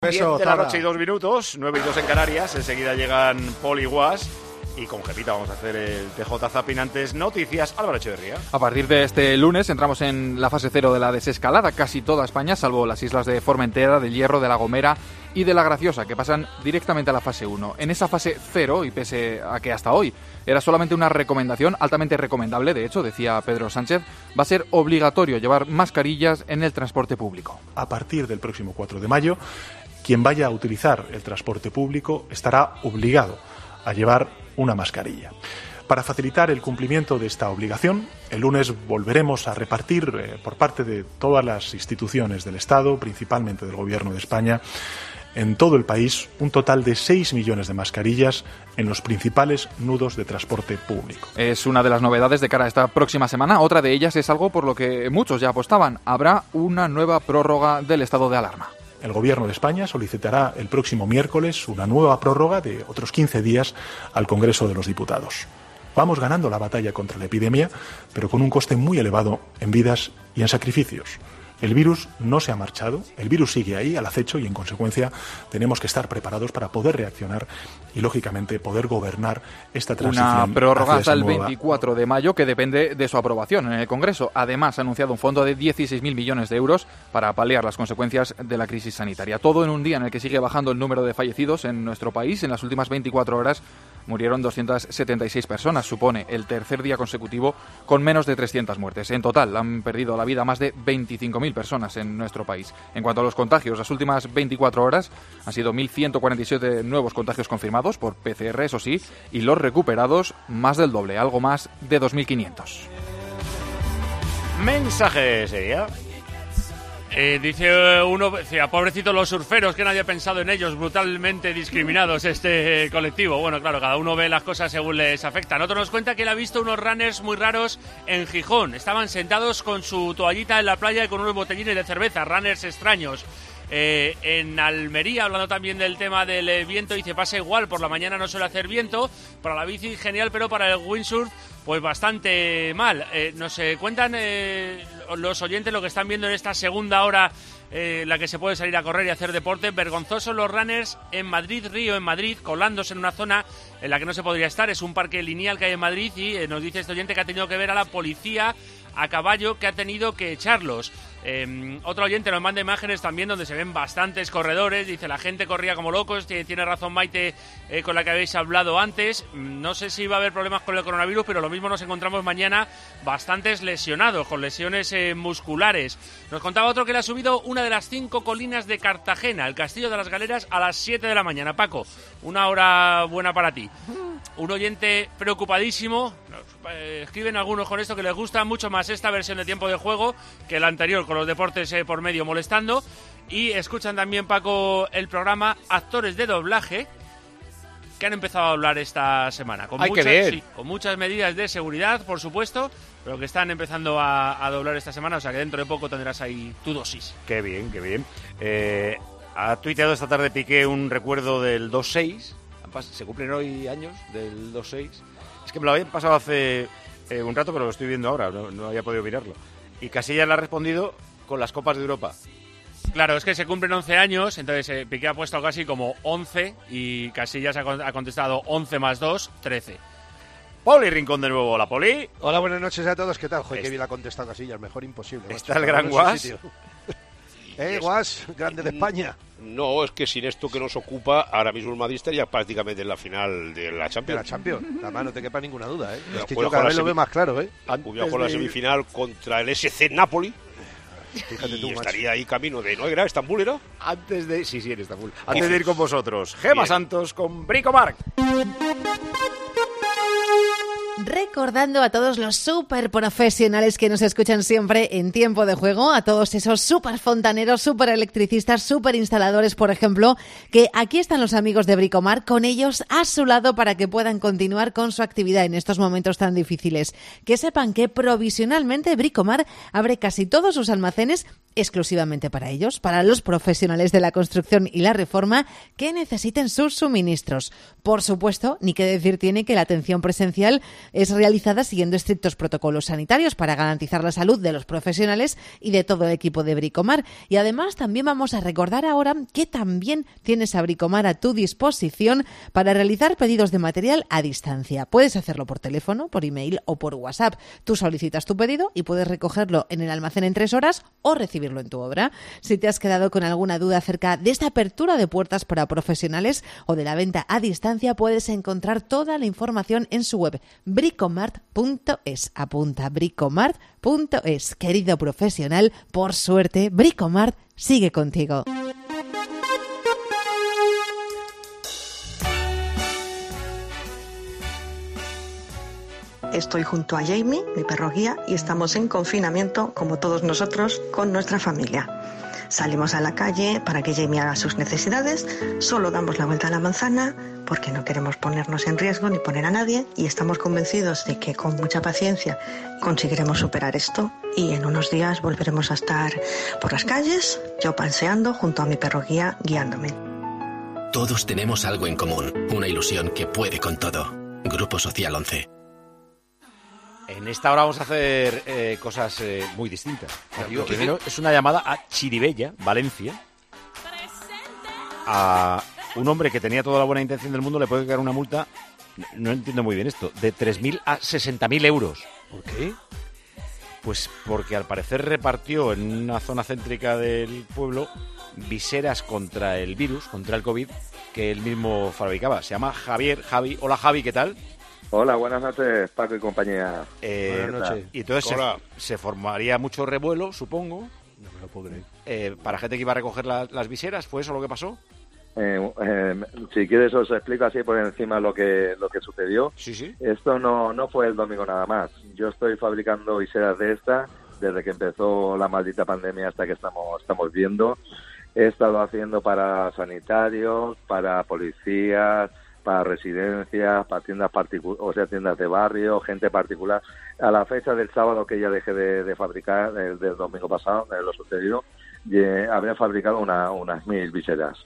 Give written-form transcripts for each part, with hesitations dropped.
10 de la noche y 2 minutos, 9 y 2 en Canarias. Enseguida llegan Paul y Guas. Y con Jepita vamos a hacer el TJ Zapping. Antes noticias, Álvaro Echeverría. A partir de este lunes entramos en la fase 0 de la desescalada. Casi toda España, salvo las islas de Formentera, del Hierro, de La Gomera y de La Graciosa, que pasan directamente a la fase 1. En esa fase 0, y pese a que hasta hoy era solamente una recomendación, altamente recomendable, de hecho, decía Pedro Sánchez, va a ser obligatorio llevar mascarillas en el transporte público. A partir del próximo 4 de mayo, quien vaya a utilizar el transporte público estará obligado a llevar una mascarilla. Para facilitar el cumplimiento de esta obligación, el lunes volveremos a repartir por parte de todas las instituciones del Estado, principalmente del Gobierno de España, en todo el país un total de 6 millones de mascarillas en los principales nudos de transporte público. Es una de las novedades de cara a esta próxima semana. Otra de ellas es algo por lo que muchos ya apostaban. Habrá una nueva prórroga del estado de alarma. El Gobierno de España solicitará el próximo miércoles una nueva prórroga de otros 15 días al Congreso de los Diputados. Vamos ganando la batalla contra la epidemia, pero con un coste muy elevado en vidas y en sacrificios. El virus no se ha marchado, el virus sigue ahí al acecho y en consecuencia tenemos que estar preparados para poder reaccionar y lógicamente poder gobernar esta transición. Una prórroga hasta el 24 de mayo que depende de su aprobación en el Congreso. Además ha anunciado un fondo de 16.000 millones de euros para paliar las consecuencias de la crisis sanitaria. Todo en un día en el que sigue bajando el número de fallecidos en nuestro país. En las últimas 24 horas murieron 276 personas. Supone el tercer día consecutivo con menos de 300 muertes. En total han perdido la vida más de 25.000 personas en nuestro país. En cuanto a los contagios, las últimas 24 horas han sido 1.147 nuevos contagios confirmados por PCR, eso sí, y los recuperados más del doble, algo más de 2.500. Mensaje sería. Dice uno, pobrecitos los surferos, que nadie ha pensado en ellos, brutalmente discriminados este colectivo. Bueno, claro, cada uno ve las cosas según les afectan. Otro nos cuenta que él ha visto unos runners muy raros en Gijón. Estaban sentados con su toallita en la playa y con unos botellines de cerveza, runners extraños. En Almería, hablando también del tema del viento, dice, pasa igual, por la mañana no suele hacer viento, para la bici genial, pero para el windsurf pues bastante mal. Nos cuentan los oyentes lo que están viendo en esta segunda hora, la que se puede salir a correr y hacer deporte. Vergonzosos los runners en Madrid, Río, en Madrid, colándose en una zona en la que no se podría estar. Es un parque lineal que hay en Madrid y nos dice este oyente que ha tenido que ver a la policía a caballo, que ha tenido que echarlos. Otro oyente nos manda imágenes también donde se ven bastantes corredores. Dice, la gente corría como locos. Tiene razón Maite, con la que habéis hablado antes. No sé si va a haber problemas con el coronavirus, pero lo mismo nos encontramos mañana bastantes lesionados, con lesiones musculares. Nos contaba otro que le ha subido una de las 5 colinas de Cartagena, el Castillo de las Galeras, a las 7 de la mañana. Paco, una hora buena para ti. Un oyente preocupadísimo. Escriben algunos con esto que les gusta mucho más esta versión de Tiempo de Juego que la anterior, con los deportes por medio molestando. Y escuchan también, Paco, el programa Actores de Doblaje, que han empezado a hablar esta semana. Con muchas medidas de seguridad, por supuesto, pero que están empezando a doblar esta semana. O sea que dentro de poco tendrás ahí tu dosis. Qué bien, qué bien. Ha tuiteado esta tarde Piqué un recuerdo del 2-6. Se cumplen hoy años del 2-6. Es que me lo habían pasado hace un rato, pero lo estoy viendo ahora, no había podido mirarlo. Y Casillas le ha respondido con las Copas de Europa. Claro, es que se cumplen 11 años, entonces Piqué ha puesto casi como 11 y Casillas ha contestado 11 más 2, 13. Poli Rincón de nuevo, hola Poli. Hola, buenas noches a todos, ¿qué tal? Joder, qué bien la ha contestado Casillas, mejor imposible. Está el gran Guas. Guas, grande de España. No, es que sin esto que nos ocupa, ahora mismo el Madrid estaría prácticamente en la final de la Champions. De la Champions, además no te quepa ninguna duda, ¿eh? Es que yo cada vez lo veo más claro, ¿eh? Cuidado con la semifinal contra el SC Napoli. Fíjate tú, y estaría ahí camino de... ¿No era Estambul, era? Antes de... Sí, en Estambul. Antes de ir con vosotros, Gemma Santos con Bricomark. Recordando a todos los súper profesionales que nos escuchan siempre en Tiempo de Juego, a todos esos súper fontaneros, súper electricistas, súper instaladores, por ejemplo, que aquí están los amigos de Bricomar, con ellos a su lado para que puedan continuar con su actividad en estos momentos tan difíciles. Que sepan que provisionalmente Bricomar abre casi todos sus almacenes exclusivamente para ellos, para los profesionales de la construcción y la reforma que necesiten sus suministros. Por supuesto, ni que decir tiene que la atención presencial es realizadas siguiendo estrictos protocolos sanitarios para garantizar la salud de los profesionales y de todo el equipo de Bricomar. Y además también vamos a recordar ahora que también tienes a Bricomar a tu disposición para realizar pedidos de material a distancia. Puedes hacerlo por teléfono, por email o por WhatsApp. Tú solicitas tu pedido y puedes recogerlo en el almacén en 3 horas o recibirlo en tu obra. Si te has quedado con alguna duda acerca de esta apertura de puertas para profesionales o de la venta a distancia, puedes encontrar toda la información en su web bricomart.es. Apunta bricomart.es. Querido profesional, por suerte, Bricomart sigue contigo. Estoy junto a Jamie, mi perro guía, y estamos en confinamiento, como todos nosotros, con nuestra familia. Salimos a la calle para que Jamie haga sus necesidades, solo damos la vuelta a la manzana porque no queremos ponernos en riesgo ni poner a nadie, y estamos convencidos de que con mucha paciencia conseguiremos superar esto y en unos días volveremos a estar por las calles, yo paseando junto a mi perro guía guiándome. Todos tenemos algo en común, una ilusión que puede con todo. Grupo Social 11. En esta hora vamos a hacer cosas muy distintas. Primero es una llamada a Chirivella, Valencia. A un hombre que tenía toda la buena intención del mundo le puede caer una multa, no entiendo muy bien esto, de 3.000 a 60.000 euros. ¿Por qué? Pues porque al parecer repartió en una zona céntrica del pueblo viseras contra el virus, contra el COVID, que él mismo fabricaba. Se llama Javi. Hola Javi, ¿qué tal? Hola, buenas noches, Paco y compañía. Buenas noches. Y entonces se formaría mucho revuelo, supongo. No me lo puedo creer. Para gente que iba a recoger las viseras, ¿fue eso lo que pasó? Si quieres os explico así por encima lo que sucedió. Sí. Esto no fue el domingo nada más. Yo estoy fabricando viseras de esta desde que empezó la maldita pandemia hasta que estamos viendo. He estado haciendo para sanitarios, para policías, para residencias, para tiendas tiendas de barrio, gente particular. A la fecha del sábado que ya dejé de fabricar, del domingo pasado, de lo sucedido, habría fabricado unas 1.000 viseras.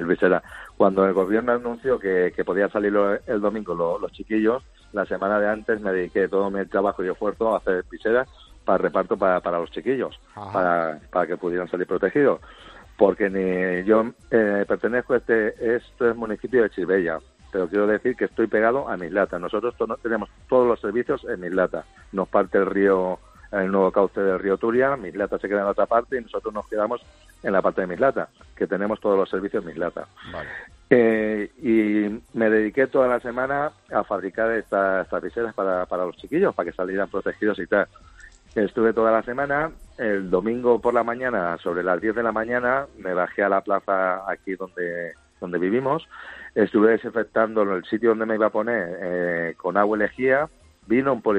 Cuando el gobierno anunció que podía salir el domingo los chiquillos, la semana de antes me dediqué todo mi trabajo y esfuerzo a hacer viseras para reparto para los chiquillos, para que pudieran salir protegidos. Porque yo pertenezco a este municipio de Chirivella, pero quiero decir que estoy pegado a Mislata. Nosotros tenemos todos los servicios en Mislata. Nos parte el nuevo cauce del río Turia, Mislata se queda en la otra parte y nosotros nos quedamos en la parte de Mislata, que tenemos todos los servicios en Mislata. Vale. Y me dediqué toda la semana a fabricar estas viseras para los chiquillos, para que salieran protegidos y tal. Estuve toda la semana. El domingo por la mañana, sobre las 10 de la mañana, me bajé a la plaza aquí donde vivimos. Estuve desinfectando el sitio donde me iba a poner con agua y lejía. Vino un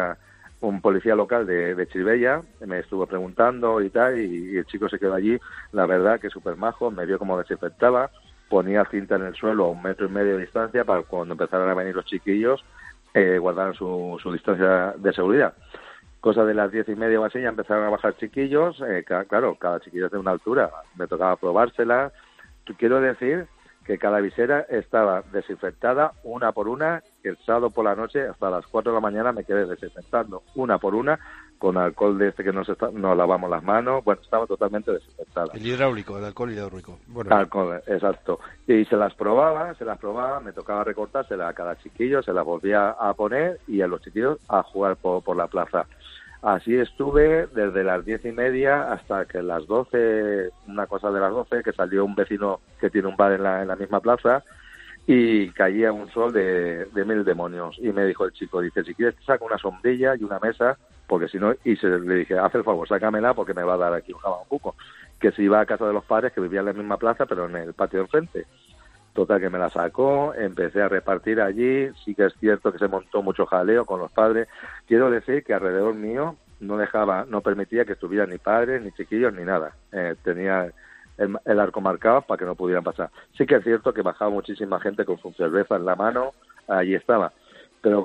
policía local de Chirivella, me estuvo preguntando y tal, y el chico se quedó allí, la verdad que súper majo, me vio cómo desinfectaba, ponía cinta en el suelo a 1,5 metros de distancia para cuando empezaran a venir los chiquillos guardaran su distancia de seguridad. Cosa de las 10:30 o así ya empezaron a bajar chiquillos, claro, cada chiquillo es de una altura, me tocaba probársela. Quiero decir que cada visera estaba desinfectada una por una, que el sábado por la noche hasta las 4 de la mañana me quedé desinfectando una por una con alcohol de este que nos lavamos las manos. Bueno, estaba totalmente desinfectada. El alcohol hidráulico. Bueno. Alcohol, exacto. Y se las probaba, me tocaba recortársela a cada chiquillo, se las volvía a poner y a los chiquillos a jugar por la plaza. Así estuve desde las 10:30 hasta que las 12, una cosa de las 12, que salió un vecino que tiene un bar en la misma plaza y caía un sol de 1000 demonios. Y me dijo el chico, dice, si quieres te saco una sombrilla y una mesa, porque si no, le dije, haz el favor, sácamela porque me va a dar aquí un jabacuco. Que se iba a casa de los padres que vivían en la misma plaza, pero en el patio de enfrente. Total, que me la sacó, empecé a repartir allí. Sí que es cierto que se montó mucho jaleo con los padres. Quiero decir que alrededor mío no permitía que estuvieran ni padres, ni chiquillos, ni nada. Tenía el arco marcado para que no pudieran pasar. Sí que es cierto que bajaba muchísima gente con su cerveza en la mano, allí estaba. Pero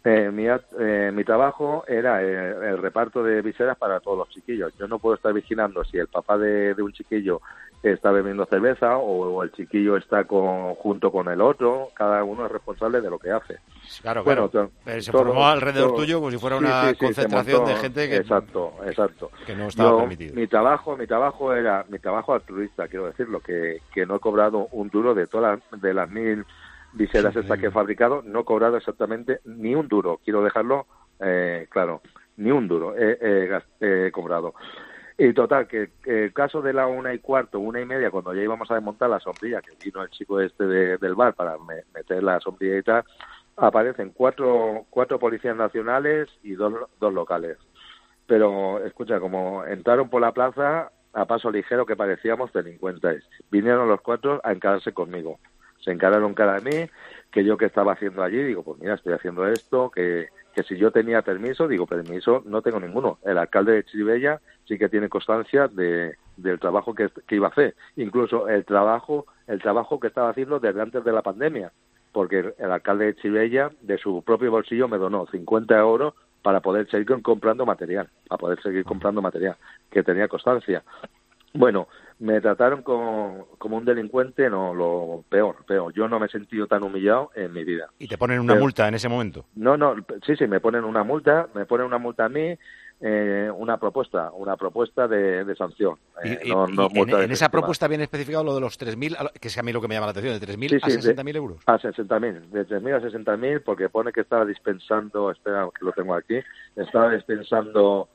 Mi trabajo era el reparto de viseras para todos los chiquillos. Yo no puedo estar vigilando si el papá de un chiquillo está bebiendo cerveza o el chiquillo está junto con el otro. Cada uno es responsable de lo que hace. Claro, bueno, se formó alrededor tuyo como si fuera una concentración de gente que... Exacto. Que no estaba permitido. Mi trabajo era altruista, quiero decirlo, que no he cobrado un duro de las 1000 viseras estas que he fabricado, no he cobrado exactamente ni un duro, quiero dejarlo claro, ni un duro he cobrado. Y total, que el caso de la 1:15, 1:30, cuando ya íbamos a desmontar la sombrilla, que vino el chico del bar para meter la sombrilla y tal, aparecen cuatro policías nacionales y dos locales. Pero, escucha, como entraron por la plaza a paso ligero, que parecíamos delincuentes, vinieron los 4 a encararse conmigo. Se encararon cara a mí, que yo qué estaba haciendo allí, digo, pues mira, estoy haciendo esto, que si yo tenía permiso, digo, permiso no tengo ninguno. El alcalde de Chirivella sí que tiene constancia del trabajo que iba a hacer, incluso el trabajo que estaba haciendo desde antes de la pandemia, porque el alcalde de Chirivella de su propio bolsillo me donó 50 euros para poder seguir comprando material, que tenía constancia. Bueno, me trataron como un delincuente, no, lo peor. Yo no me he sentido tan humillado en mi vida. ¿Y te ponen una multa en ese momento? No, sí, me ponen una multa a mí, una propuesta de sanción. En esa propuesta viene especificado lo de los 3.000, que es a mí lo que me llama la atención, de 3.000 a 60.000 euros. A 60.000, de 3.000 a 60.000, porque pone que estaba dispensando, espera que lo tengo aquí, estaba dispensando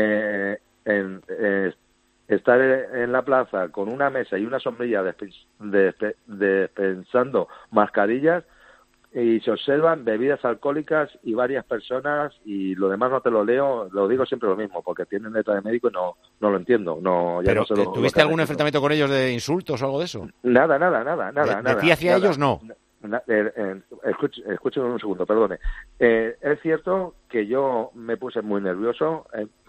estar en la plaza con una mesa y una sombrilla dispensando mascarillas, y se observan bebidas alcohólicas y varias personas, y lo demás no te lo leo, lo digo siempre lo mismo, porque tienen letra de médico y no lo entiendo. Pero ¿tuviste algún enfrentamiento con ellos de insultos o algo de eso? Nada. ¿De ti hacia ellos no? Escuchen un segundo, perdone. Es cierto que yo me puse muy nervioso,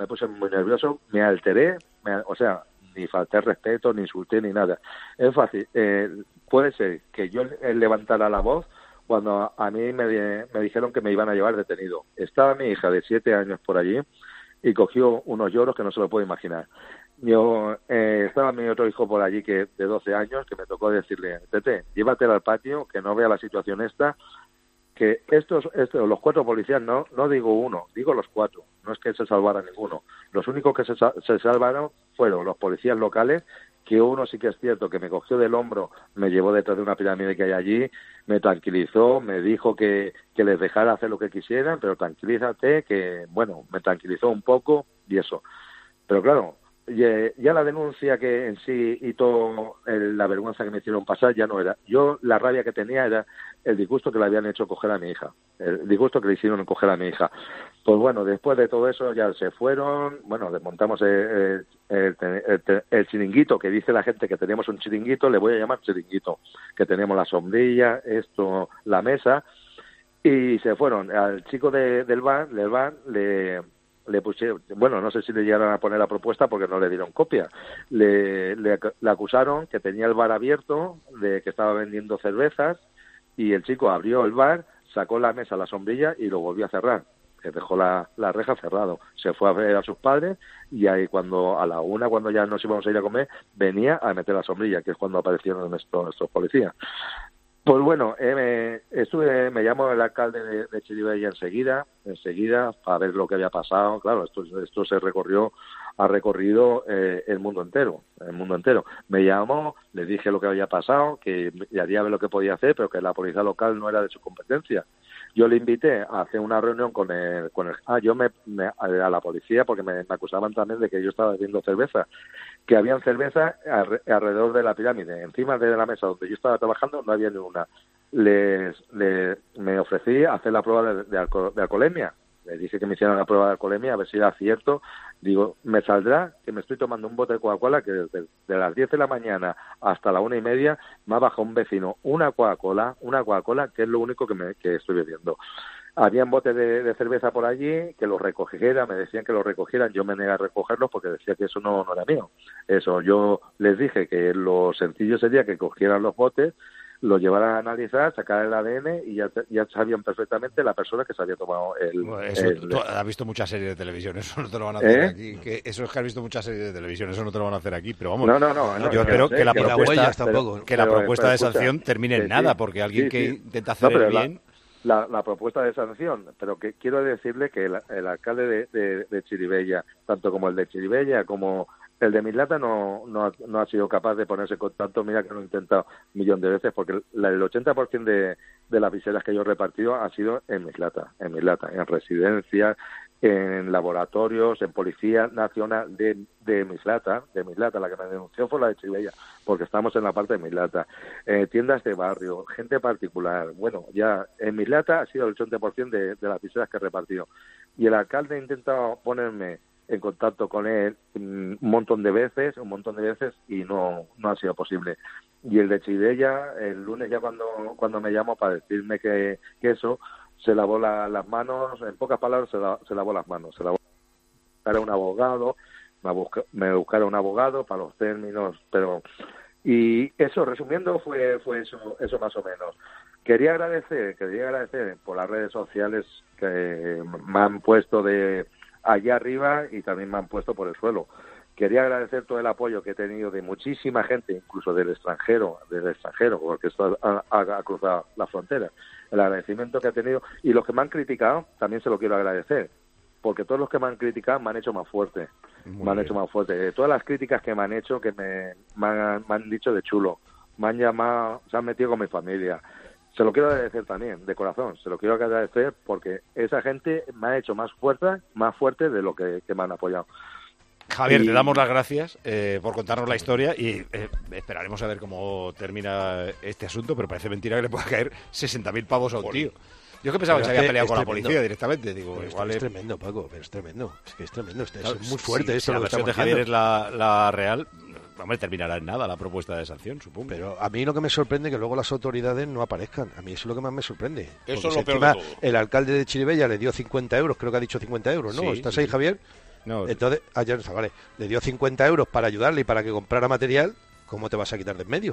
me alteré, ni falté respeto, ni insulté, ni nada. Es fácil. Puede ser que yo levantara la voz cuando a mí me dijeron que me iban a llevar detenido. Estaba mi hija de 7 años por allí y cogió unos lloros que no se lo puedo imaginar. Estaba mi otro hijo por allí de 12 años, que me tocó decirle, Tete, llévatela al patio, que no vea la situación esta, que los 4 policías, no digo uno, digo los 4, no es que se salvara ninguno. Los únicos que se salvaron fueron los policías locales, que uno sí que es cierto que me cogió del hombro, me llevó detrás de una pirámide que hay allí, me tranquilizó, me dijo que les dejara hacer lo que quisieran, pero tranquilízate, me tranquilizó un poco y eso. Pero claro, ya la denuncia que en sí y todo la vergüenza que me hicieron pasar ya no era. Yo la rabia que tenía era el disgusto que le habían hecho coger a mi hija, el disgusto que le hicieron coger a mi hija. Pues bueno, después de todo eso ya se fueron, desmontamos el chiringuito, que dice la gente que teníamos un chiringuito, le voy a llamar chiringuito, que teníamos la sombrilla, la mesa, y se fueron. Al chico del bar le pusieron, no sé si le llegaron a poner la propuesta porque no le dieron copia. Le acusaron que tenía el bar abierto, de que estaba vendiendo cervezas, y el chico abrió el bar, sacó la mesa, la sombrilla y lo volvió a cerrar, que dejó la reja cerrado. Se fue a ver a sus padres y ahí a la 1, cuando ya nos íbamos a ir a comer, venía a meter la sombrilla, que es cuando aparecieron nuestros policías. Pues bueno, me llamó el alcalde de Chirivella enseguida, para ver lo que había pasado. Claro, esto ha recorrido el mundo entero. Me llamó, le dije lo que había pasado, que haría ver lo que podía hacer, pero que la policía local no era de su competencia. Yo le invité a hacer una reunión a la policía, porque me acusaban también de que yo estaba bebiendo cerveza, que habían cerveza alrededor de la pirámide. Encima de la mesa donde yo estaba trabajando no había ni una. Me ofrecí a hacer la prueba de alcoholemia. Le dije que me hicieran la prueba de alcoholemia, a ver si era cierto. Digo, me saldrá que me estoy tomando un bote de Coca-Cola, que desde las 10 de la mañana hasta la 1:30 me ha bajado un vecino una Coca-Cola, que es lo único que estoy bebiendo. Habían botes de cerveza por allí, que los recogiera, me decían que los recogieran, yo me negué a recogerlos porque decía que eso no era mío. Eso, yo les dije que lo sencillo sería que cogieran los botes, lo llevaran a analizar, sacar el ADN y ya sabían perfectamente la persona que se había tomado Tú has visto muchas series de televisión, eso no te lo van a hacer aquí. Eso es que has visto muchas series de televisión, eso no te lo van a hacer aquí. Pero vamos, no, yo espero que la propuesta de sanción termine en nada, sí, porque alguien que sí. intenta hacer el bien... La propuesta de sanción, pero que quiero decirle que el alcalde de Chirivella, tanto como el de Chirivella como el de Mislata, no ha sido capaz de ponerse en contacto. Mira que lo he intentado un millón de veces, porque el 80% de las viseras que yo he repartido ha sido en Mislata, en residencias, en laboratorios, en Policía Nacional de Mislata, la que me denunció fue la de Chirivella, porque estamos en la parte de Mislata, tiendas de barrio, gente particular. Bueno, ya en Mislata ha sido el 80% de las viseras que he repartido. Y el alcalde ha intentado ponerme en contacto con él un montón de veces y no ha sido posible. Y el de Chirivella, el lunes ya cuando me llamó para decirme que eso, se lavó las manos, en pocas palabras se lavó las manos, buscar un abogado, me buscaron un abogado para los términos, pero... Y eso, resumiendo, fue eso más o menos. Quería agradecer por las redes sociales que me han puesto de allá arriba y también me han puesto por el suelo. Quería agradecer todo el apoyo que he tenido de muchísima gente, incluso del extranjero, porque esto ha cruzado la frontera. El agradecimiento que he tenido, y los que me han criticado también se lo quiero agradecer, porque todos los que me han criticado me han hecho más fuerte. Todas las críticas que me han hecho, que me han dicho de chulo, me han llamado, se han metido con mi familia. Se lo quiero agradecer también, de corazón, se lo quiero agradecer porque esa gente me ha hecho más fuerte de lo que me han apoyado. Javier, te damos las gracias por contarnos la historia y esperaremos a ver cómo termina este asunto, pero parece mentira que le pueda caer 60.000 pavos a un tío. Yo que pensaba que se había peleado con la policía directamente. Digo, igual es tremendo, Paco, pero es tremendo. Es que es tremendo, claro, es muy fuerte esto. Si la versión de Javier es la real, hombre, terminará en nada la propuesta de sanción, supongo. Pero a mí lo que me sorprende es que luego las autoridades no aparezcan. A mí eso es lo que más me sorprende. Eso es lo peor de todo. El alcalde de Chirivella le dio 50 euros, creo que ha dicho 50 euros, ¿no? Sí, ¿Estás ahí, Javier? No. Entonces, vale, le dio 50 euros para ayudarle y para que comprara material. ¿Cómo te vas a quitar de en medio?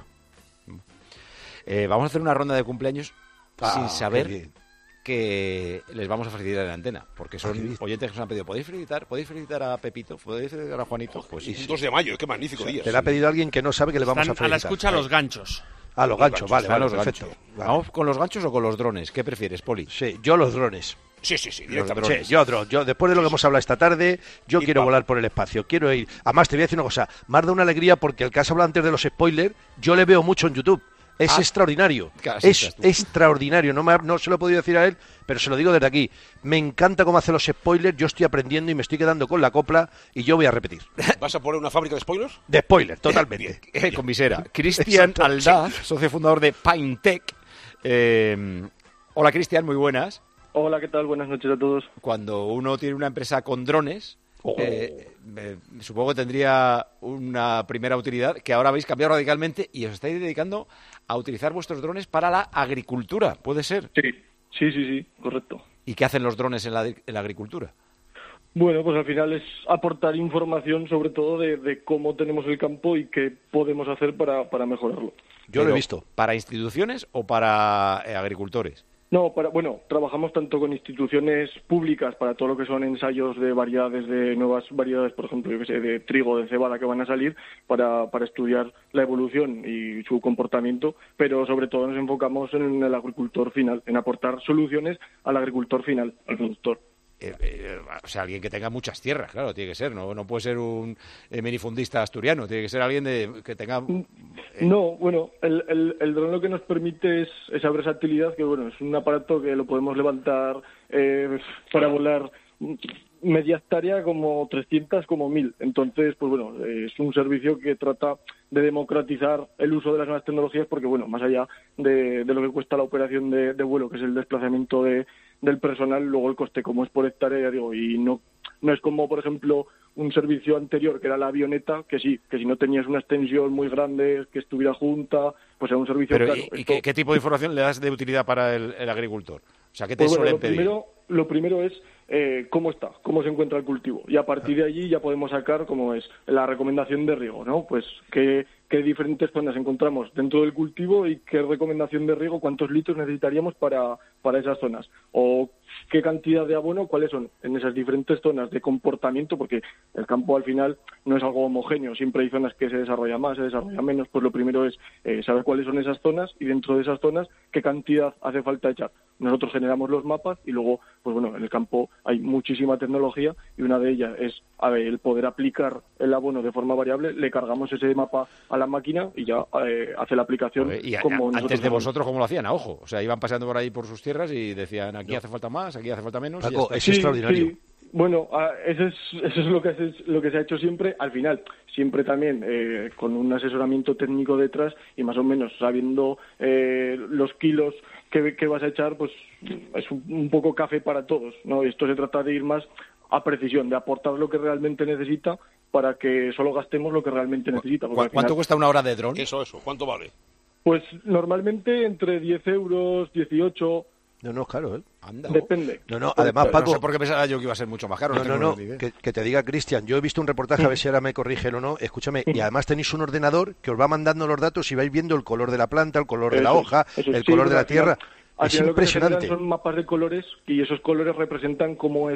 Vamos a hacer una ronda de cumpleaños sin saber que les vamos a felicitar en la antena, porque son oyentes que nos han pedido, ¿podéis felicitar a Pepito? ¿Podéis felicitar a Juanito? Pues sí. 2 de mayo, qué magnífico día. Te lo ha pedido alguien que no sabe que le vamos a felicitar. A la escucha los ganchos. Ah, los ganchos, vale, perfecto. Vale. ¿Vamos con los ganchos o con los drones? ¿Qué prefieres, Poli? Sí, yo los drones. Sí, directamente. Sí, yo después de lo que hemos hablado esta tarde, yo quiero volar por el espacio, quiero ir. Además, te voy a decir una cosa, más de una alegría porque el que has hablado antes de los spoilers, yo le veo mucho en YouTube. Es extraordinario, es extraordinario, no se lo he podido decir a él, pero se lo digo desde aquí. Me encanta cómo hace los spoilers, yo estoy aprendiendo y me estoy quedando con la copla y yo voy a repetir. ¿Vas a poner una fábrica de spoilers? De spoilers, totalmente. Con visera. Cristian Aldaz, socio fundador de Pintech. Hola, Cristian, muy buenas. Hola, ¿qué tal? Buenas noches a todos. Cuando uno tiene una empresa con drones... supongo que tendría una primera utilidad que ahora habéis cambiado radicalmente y os estáis dedicando a utilizar vuestros drones para la agricultura, ¿puede ser? Sí, correcto. ¿Y qué hacen los drones en la agricultura? Bueno, pues al final es aportar información sobre todo de cómo tenemos el campo y qué podemos hacer para mejorarlo. Yo lo he visto. ¿Para instituciones o para agricultores? No, trabajamos tanto con instituciones públicas para todo lo que son ensayos de variedades, de nuevas variedades, por ejemplo, yo que sé, de trigo, de cebada que van a salir para estudiar la evolución y su comportamiento, pero sobre todo nos enfocamos en el agricultor final, en aportar soluciones al agricultor final, al productor. O sea, alguien que tenga muchas tierras, claro, tiene que ser, no puede ser un minifundista asturiano, tiene que ser alguien que tenga... No, bueno, el dron lo que nos permite es esa versatilidad, que bueno, es un aparato que lo podemos levantar para volar media hectárea como 300 como 1000, entonces pues bueno, es un servicio que trata de democratizar el uso de las nuevas tecnologías porque bueno, más allá de lo que cuesta la operación de vuelo, que es el desplazamiento del personal, luego el coste como es por hectárea, digo, y no es como por ejemplo un servicio anterior que era la avioneta, que si no tenías una extensión muy grande que estuviera junta, pues era un servicio pero, claro. ¿Y qué tipo de información le das de utilidad para el agricultor? O sea, ¿qué te suelen pedir? Lo primero es cómo se encuentra el cultivo, y a partir de allí ya podemos sacar como es la recomendación de riego, ¿no? Pues qué qué diferentes zonas encontramos dentro del cultivo y qué recomendación de riego, cuántos litros necesitaríamos para esas zonas, o qué cantidad de abono, cuáles son en esas diferentes zonas de comportamiento, porque el campo al final no es algo homogéneo, siempre hay zonas que se desarrolla más, se desarrolla menos. Pues lo primero es saber cuáles son esas zonas y dentro de esas zonas qué cantidad hace falta echar. Nosotros generamos los mapas y luego, pues bueno, en el campo hay muchísima tecnología y una de ellas es el poder aplicar el abono de forma variable. Le cargamos ese mapa a la máquina y ya hace la aplicación. Y como antes de vosotros, ¿cómo lo hacían? A ojo. O sea, iban paseando por ahí por sus tierras y decían, aquí hace falta más, aquí hace falta menos. Paco, es extraordinario. Sí. Bueno, eso es lo que se ha hecho siempre. Al final, siempre también con un asesoramiento técnico detrás y más o menos sabiendo los kilos que vas a echar, pues es un poco café para todos, ¿no? Esto se trata de ir más a precisión, de aportar lo que realmente necesita para que solo gastemos lo que realmente necesita. ¿Cuánto cuesta una hora de dron? Eso, ¿cuánto vale? Pues normalmente entre 10 euros, 18... No, claro, Anda. Depende. No, además, Paco... No sé por qué pensaba yo que iba a ser mucho más caro. No, que te diga, Cristian, yo he visto un reportaje, a ver si ahora me corrige o no, escúchame, y además tenéis un ordenador que os va mandando los datos y vais viendo el color de la planta, el color de la hoja, el color de la tierra. Es impresionante. Son mapas de colores y esos colores representan cómo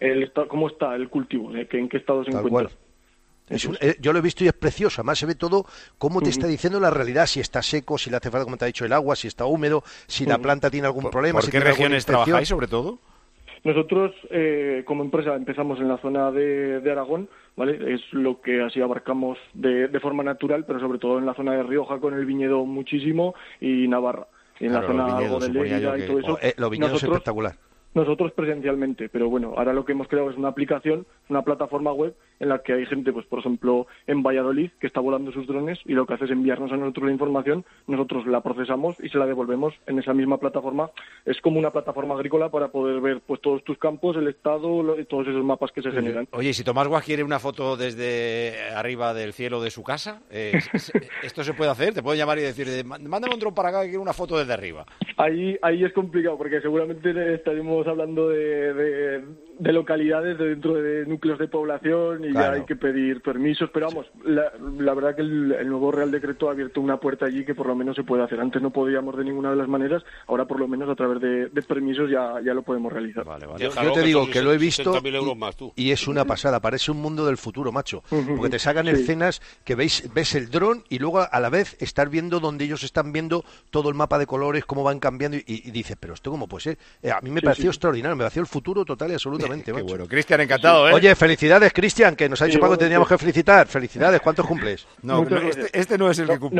está el cultivo, en qué estado se encuentra. Yo lo he visto y es precioso. Además se ve todo cómo te está diciendo la realidad, si está seco, si le hace falta, como te ha dicho, el agua, si está húmedo, si la planta tiene algún problema. ¿Por qué regiones trabajáis sobre todo? Nosotros, como empresa, empezamos en la zona de Aragón, ¿vale? Es lo que así abarcamos de forma natural, pero sobre todo en la zona de Rioja con el viñedo muchísimo y Navarra. Y en la zona algo de Lérida y todo eso. Los viñedos es espectacular. Nosotros presencialmente, pero bueno, ahora lo que hemos creado es una aplicación, una plataforma web en la que hay gente, pues por ejemplo, en Valladolid, que está volando sus drones y lo que hace es enviarnos a nosotros la información, nosotros la procesamos y se la devolvemos en esa misma plataforma. Es como una plataforma agrícola para poder ver pues todos tus campos, el estado, todos esos mapas que se generan. Oye, si Tomás Guas quiere una foto desde arriba del cielo de su casa, ¿esto se puede hacer? ¿Te pueden llamar y decir, mándame un dron para acá que quiero una foto desde arriba? Ahí es complicado porque seguramente estaremos hablando de localidades dentro de núcleos de población y ya hay que pedir permisos, pero vamos, la verdad que el nuevo Real Decreto ha abierto una puerta allí que por lo menos se puede hacer. Antes no podíamos de ninguna de las maneras, ahora por lo menos a través de permisos ya lo podemos realizar. Vale. Yo te digo que lo he visto y es una pasada, parece un mundo del futuro, macho, porque te sacan escenas que ves el dron y luego a la vez estar viendo donde ellos están viendo todo el mapa de colores, cómo van cambiando y dices, pero esto cómo puede ser. A mí me pareció extraordinario, me pareció el futuro total y absolutamente. Qué bueno. Cristian, encantado, ¿eh? Oye, felicidades, Cristian, que nos ha dicho Paco que teníamos que felicitar. Felicidades, ¿cuántos cumples? No, este no es el que cumple.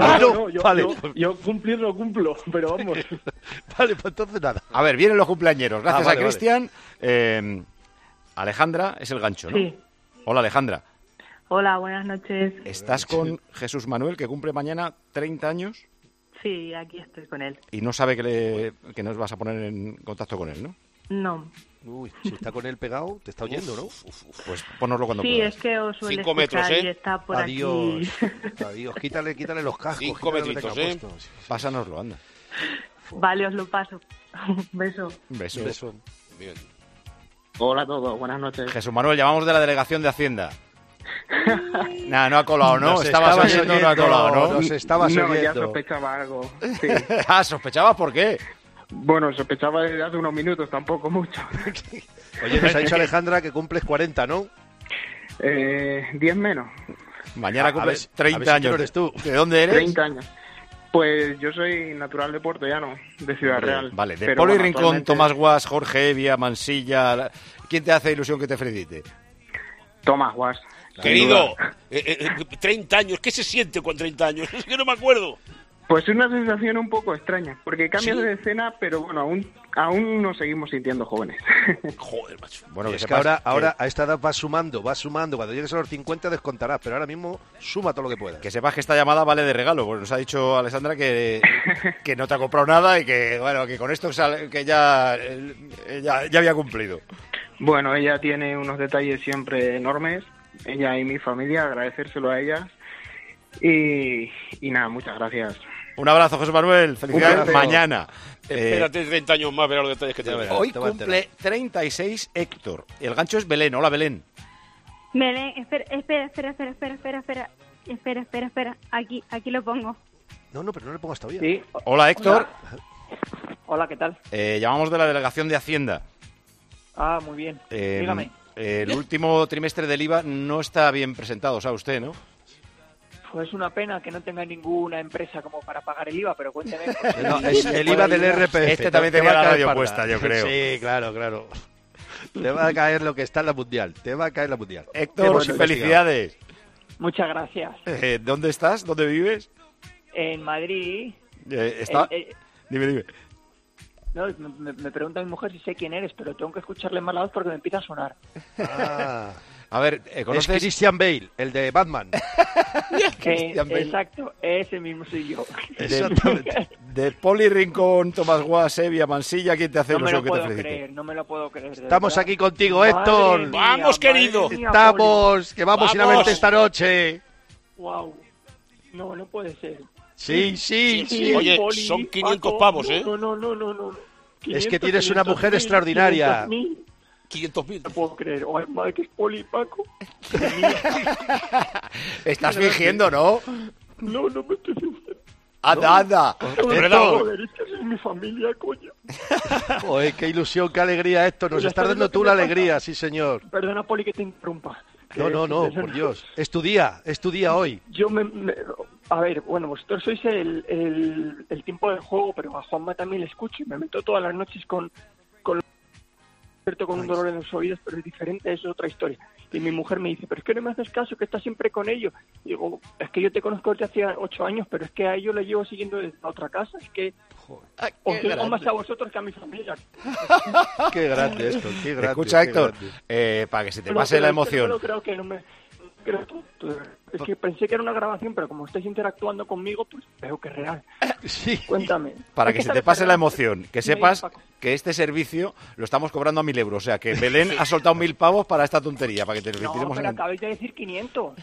Yo cumplir no cumplo, pero vamos. Vale, pues entonces nada. A ver, vienen los cumpleañeros. Gracias a Cristian. Alejandra es el gancho, ¿no? Sí. Hola, Alejandra. Hola, buenas noches. ¿Estás con Jesús Manuel, que cumple mañana 30 años? Sí, aquí estoy con él. Y no sabe que nos vas a poner en contacto con él, ¿no? No. Uy, si está con él pegado, te está oyendo, ¿no? Pues pónoslo cuando puedas. Sí, es que os suele 5 metros, y está por Adiós. aquí. Adiós, quítale los cascos. 5 metritos, ¿eh? Pásanoslo, anda. Vale, os lo paso. Un beso. Un beso. Bien. Hola a todos, buenas noches. Jesús Manuel, llamamos de la Delegación de Hacienda. No ha colado, ¿no? Estabas oyendo, no ha colado, ¿no? Nos estabas oyendo. No, ya sospechaba algo. Sí. ¿Sospechabas por qué? Bueno, sospechaba desde hace unos minutos, tampoco mucho. Oye, nos ha dicho Alejandra que cumples 40, ¿no? 10 menos. Mañana cumples 30 a ver años. Si eres tú. ¿De dónde eres? 30 años. Pues yo soy natural de Puerto Llano, de Ciudad Real. Vale, de Polo y Rincón, actualmente... Tomás Guas, Jorge Evia, Mansilla... ¿Quién te hace ilusión que te felicite? Tomás Guas. Querido, 30 años, ¿qué se siente con 30 años? Es que no me acuerdo. Pues es una sensación un poco extraña, porque cambias de escena, pero bueno, aún nos seguimos sintiendo jóvenes. Joder, macho. Bueno, es que ahora a esta edad vas sumando. Cuando llegues a los 50 descontarás, pero ahora mismo suma todo lo que puedas. Que sepas que esta llamada vale de regalo, porque nos ha dicho Alessandra que no te ha comprado nada y que bueno, que con esto que ya había cumplido. Bueno, ella tiene unos detalles siempre enormes, ella y mi familia, agradecérselo a ellas. Y nada, muchas gracias. Un abrazo, José Manuel. Felicidades mañana. Espérate 30 años más, verás los detalles que te verás. Hoy cumple 36 Héctor. El gancho es Belén. Hola, Belén. Belén, espera. Espera. Aquí lo pongo. No, pero no le pongas todavía. Sí. Hola, Héctor. Hola, ¿qué tal? Llamamos de la Delegación de Hacienda. Ah, muy bien. Dígame. El último trimestre del IVA no está bien presentado, sabe usted, ¿no? Pues es una pena que no tenga ninguna empresa como para pagar el IVA, pero cuénteme. No, es el IVA del RPF. Este también tenía la radio puesta, yo creo. Sí, claro. Te va a caer lo que está en la Mundial. Héctor, felicidades. Muchas gracias. ¿Dónde estás? ¿Dónde vives? En Madrid. Dime. No, me pregunta mi mujer si sé quién eres, pero tengo que escucharle más la voz porque me empieza a sonar. A ver, ¿conoces? Es Christian Bale, el de Batman. Exacto, ese mismo soy yo. Exactamente. De Poli Rincón, Tomás Guas, Sevilla, Mansilla, ¿quién te hace no ilusión que te felicite? No me lo puedo creer. Estamos aquí contigo, Héctor. Mía, vamos, querido. Estamos, que vamos a ir a verte esta noche. Wow. No puede ser. Sí. Oye, son 500 pavos, ¿eh? No. Es que tienes una mujer extraordinaria. 500.000. No puedo creer. Ay, madre, que es Poli y Paco. Estás fingiendo, ¿no? No me estoy fingiendo. Anda. Joder, es que es mi familia, coño. Joder, qué ilusión, qué alegría esto. Nos estás dando tú la alegría, sí, señor. Perdona, Poli, que te interrumpa. No, por Dios. Es tu día hoy. A ver, bueno, vosotros sois el tiempo del juego, pero a Juanma también le escucho y me meto todas las noches con un dolor en los oídos, pero es diferente, eso es otra historia. Y mi mujer me dice, pero es que no me haces caso, que estás siempre con ellos. Y digo, es que yo te conozco desde hacía 8 años, pero es que a ellos le llevo siguiendo desde otra casa, es que os digo más a vosotros que a mi familia. Qué grande esto, qué grande. Escucha, Héctor, para que se te pase la emoción. Es que pensé que era una grabación, pero como estáis interactuando conmigo, pues veo que es real. Sí. Cuéntame. Para que se te pase la emoción, que sepas que este servicio lo estamos cobrando a 1.000 euros. O sea, que Belén ha soltado 1.000 pavos para esta tontería, para que te lo retiremos. No, pero acabáis de decir 500.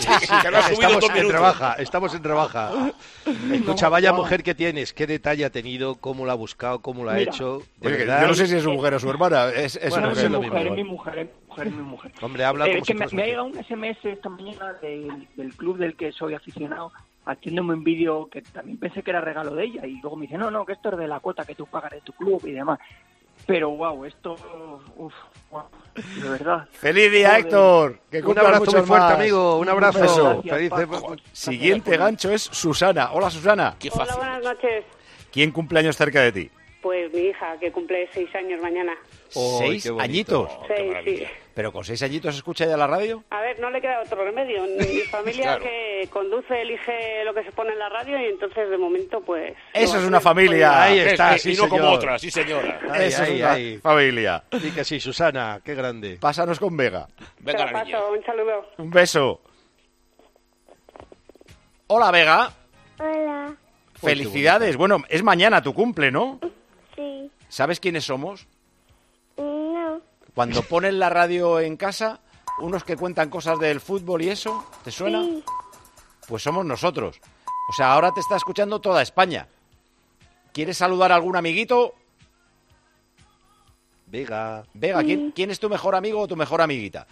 Estamos en rebaja. Escucha, vaya mujer que tienes, qué detalle ha tenido, cómo la ha buscado, cómo lo ha hecho. Oye, yo no sé si es su mujer o su hermana. Es mi mujer. Hombre, habla como que me ha llegado un SMS esta mañana del club del que soy aficionado, haciéndome un vídeo que también pensé que era regalo de ella, y luego me dice, no, que esto es de la cuota que tú pagas de tu club y demás. Pero wow, esto, de verdad. ¡Feliz día, Héctor! Que un abrazo muy fuerte, amigo. Un abrazo. Siguiente gancho es Susana. Hola, Susana. Hola, buenas noches. ¿Quién cumpleaños cerca de ti? Pues mi hija, que cumple 6 años mañana. 6 añitos. 6, sí. ¿Pero con 6 añitos escucha ya la radio? A ver, no le queda otro remedio. Mi familia claro. Que conduce, elige lo que se pone en la radio y entonces de momento pues... Eso es una familia. Ahí está, sí, y no como otra, sí señora. Eso es una familia. Sí que sí, Susana, qué grande. Pásanos con Vega. Venga, la niña. Un saludo. Un beso. Hola, Vega. Hola. Felicidades. Bueno, es mañana tu cumple, ¿no? Sí. ¿Sabes quiénes somos? No. Cuando ponen la radio en casa, unos que cuentan cosas del fútbol y eso, ¿te suena? Sí. Pues somos nosotros. O sea, ahora te está escuchando toda España. ¿Quieres saludar a algún amiguito? Vega, ¿quién es tu mejor amigo o tu mejor amiguita?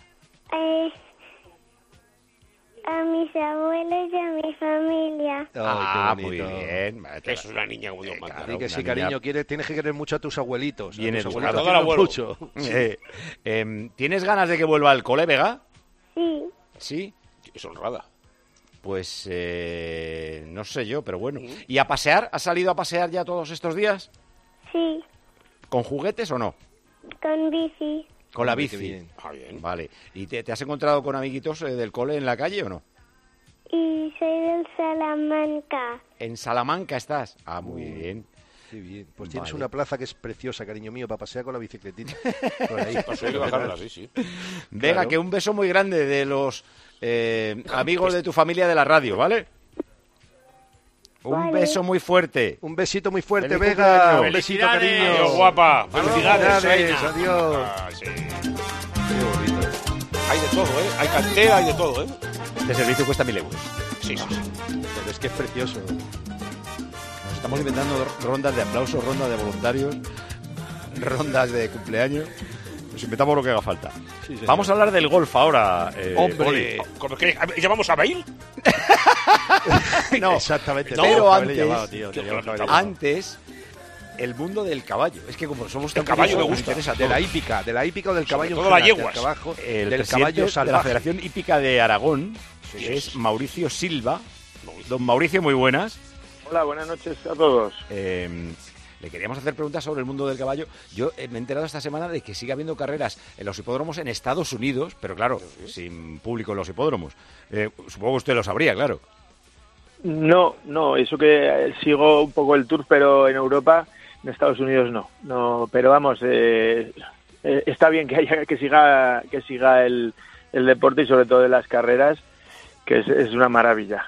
A mis abuelos y a mi familia. Muy bien. Eso es una niña como Dios manda. Sí, que sí, cariño, tienes que querer mucho a tus abuelitos. Bien educado. Mucho. ¿Tienes ganas de que vuelva al cole, Vega? Sí. ¿Sí? Es honrada. Pues no sé yo, pero bueno. ¿Y a pasear? ¿Has salido a pasear ya todos estos días? Sí. ¿Con juguetes o no? Con bici. Con la bici. Bien. Vale. ¿Y te has encontrado con amiguitos del cole en la calle o no? Y soy del Salamanca. ¿En Salamanca estás? Muy bien. Qué bien. Pues tienes una plaza que es preciosa, cariño mío, para pasear con la bicicletita. Por ahí. Pues hay que bajarla, sí. Venga, claro. Que un beso muy grande de los amigos de tu familia de la radio, ¿vale? Un beso muy fuerte. Un besito muy fuerte, Vega. Un besito, cariño. Adiós, guapa. Felicidades. Adiós. Sí. Qué bonito. Hay de todo, ¿eh? Hay cantera, hay de todo, ¿eh? Este servicio cuesta 1.000 euros. Sí. Pero es que es precioso. Nos estamos inventando rondas de aplausos, rondas de voluntarios, rondas de cumpleaños. Nos inventamos lo que haga falta. Sí, vamos a hablar del golf ahora. Hombre. ¿Ya vamos a Bail? No, exactamente. Pero antes, el mundo del caballo. Es que como somos tan caballo me curiosos, gusta. interesa De todo. la hípica o del caballo. Todo las yeguas. El del presidente caballo de salvaje. la Federación Hípica de Aragón, que es Mauricio Silva. Don Mauricio, muy buenas. Hola, buenas noches a todos. Le queríamos hacer preguntas sobre el mundo del caballo. Yo me he enterado esta semana de que sigue habiendo carreras en los hipódromos en Estados Unidos, pero claro, sin público en los hipódromos. Supongo que usted lo sabría, claro. No, eso que sigo un poco el tour, pero en Europa, en Estados Unidos no, pero vamos, está bien que siga el deporte y sobre todo de las carreras, que es una maravilla.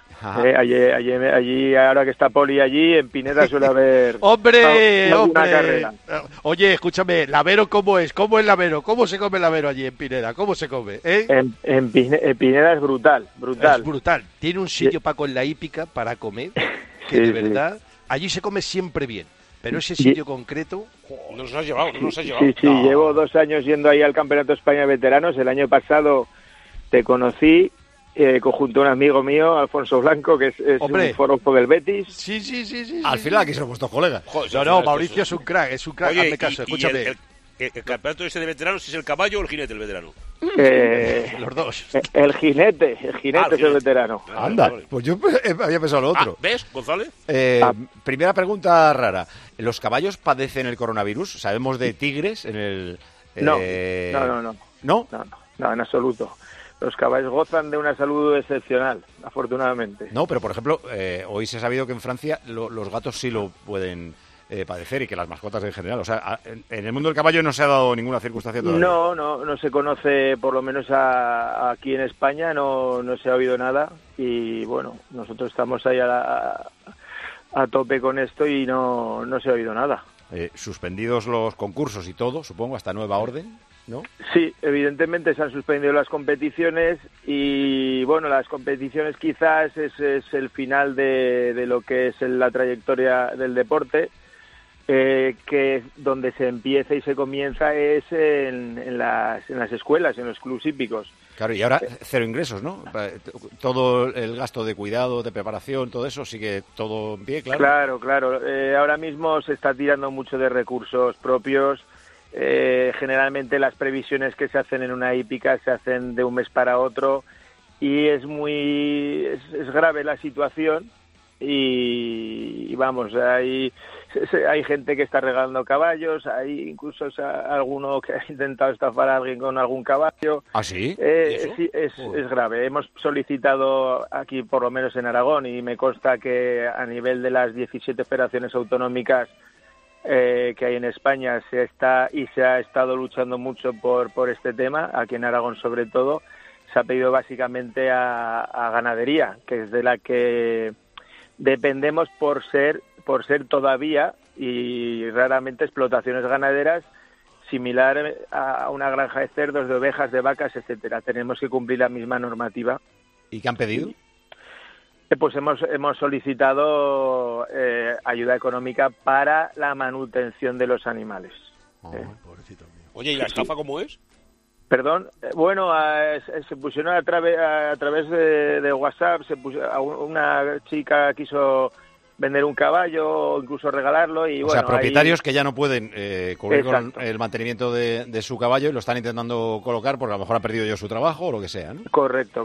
Allí, ahora que está Poli allí, en Pineda suele haber ¡Hombre! una carrera. Oye, escúchame, ¿Lavero cómo es? ¿Cómo es Lavero? ¿Cómo se come Lavero allí en Pineda? ¿Cómo se come? En Pineda es brutal. Es brutal. Tiene un sitio, Paco, en la hípica para comer, que de verdad, allí se come siempre bien. Pero ese sitio concreto... No nos has llevado. Sí, llevo 2 años yendo ahí al Campeonato de España de Veteranos. El año pasado te conocí junto a un amigo mío, Alfonso Blanco, que es un forofo del Betis. Sí. Al final aquí somos vuestros colegas. No, Mauricio es un crack. Oye, hazme caso, escúchame. El campeonato ese de veteranos es el caballo o el jinete el veterano. Los dos. El jinete es el veterano. Anda, pues yo había pensado lo otro. ¿Ves, González? Primera pregunta rara. ¿Los caballos padecen el coronavirus? ¿Sabemos de tigres en el...? No. ¿No? No, en absoluto. Los caballos gozan de una salud excepcional, afortunadamente. No, pero por ejemplo, hoy se ha sabido que en Francia los gatos sí lo pueden padecer y que las mascotas en general. O sea, en el mundo del caballo no se ha dado ninguna circunstancia todavía. No se conoce, por lo menos aquí en España no se ha oído nada. Y bueno, nosotros estamos ahí a tope con esto y no se ha oído nada. Suspendidos los concursos y todo, supongo, hasta nueva orden, ¿no? Sí, evidentemente se han suspendido las competiciones y bueno, las competiciones quizás es el final de lo que es la trayectoria del deporte, que donde se empieza y se comienza es en las escuelas, en los clubes hípicos. Claro, y ahora 0 ingresos, ¿no? Todo el gasto de cuidado, de preparación, todo eso sigue todo en pie, claro. Claro. Ahora mismo se está tirando mucho de recursos propios. Generalmente las previsiones que se hacen en una hípica se hacen de un mes para otro y es grave la situación y vamos, hay gente que está regalando caballos, hay incluso alguno que ha intentado estafar a alguien con algún caballo. ¿Ah, sí? Sí, es grave. Hemos solicitado aquí, por lo menos en Aragón, y me consta que a nivel de las 17 federaciones autonómicas que hay en España se ha estado luchando mucho por este tema, aquí en Aragón sobre todo. Se ha pedido básicamente a ganadería, que es de la que dependemos por ser todavía y raramente explotaciones ganaderas similar a una granja de cerdos, de ovejas, de vacas, etcétera. Tenemos que cumplir la misma normativa. ¿Y qué han pedido? Pues hemos solicitado ayuda económica para la manutención de los animales. Pobrecito mío. Oye, ¿y la estafa cómo es? Perdón, bueno, se pusieron a través de WhatsApp, una chica quiso vender un caballo o incluso regalarlo y bueno... O sea, propietarios que ya no pueden cubrir con el mantenimiento de su caballo y lo están intentando colocar porque a lo mejor han perdido yo su trabajo o lo que sea, ¿no? Correcto.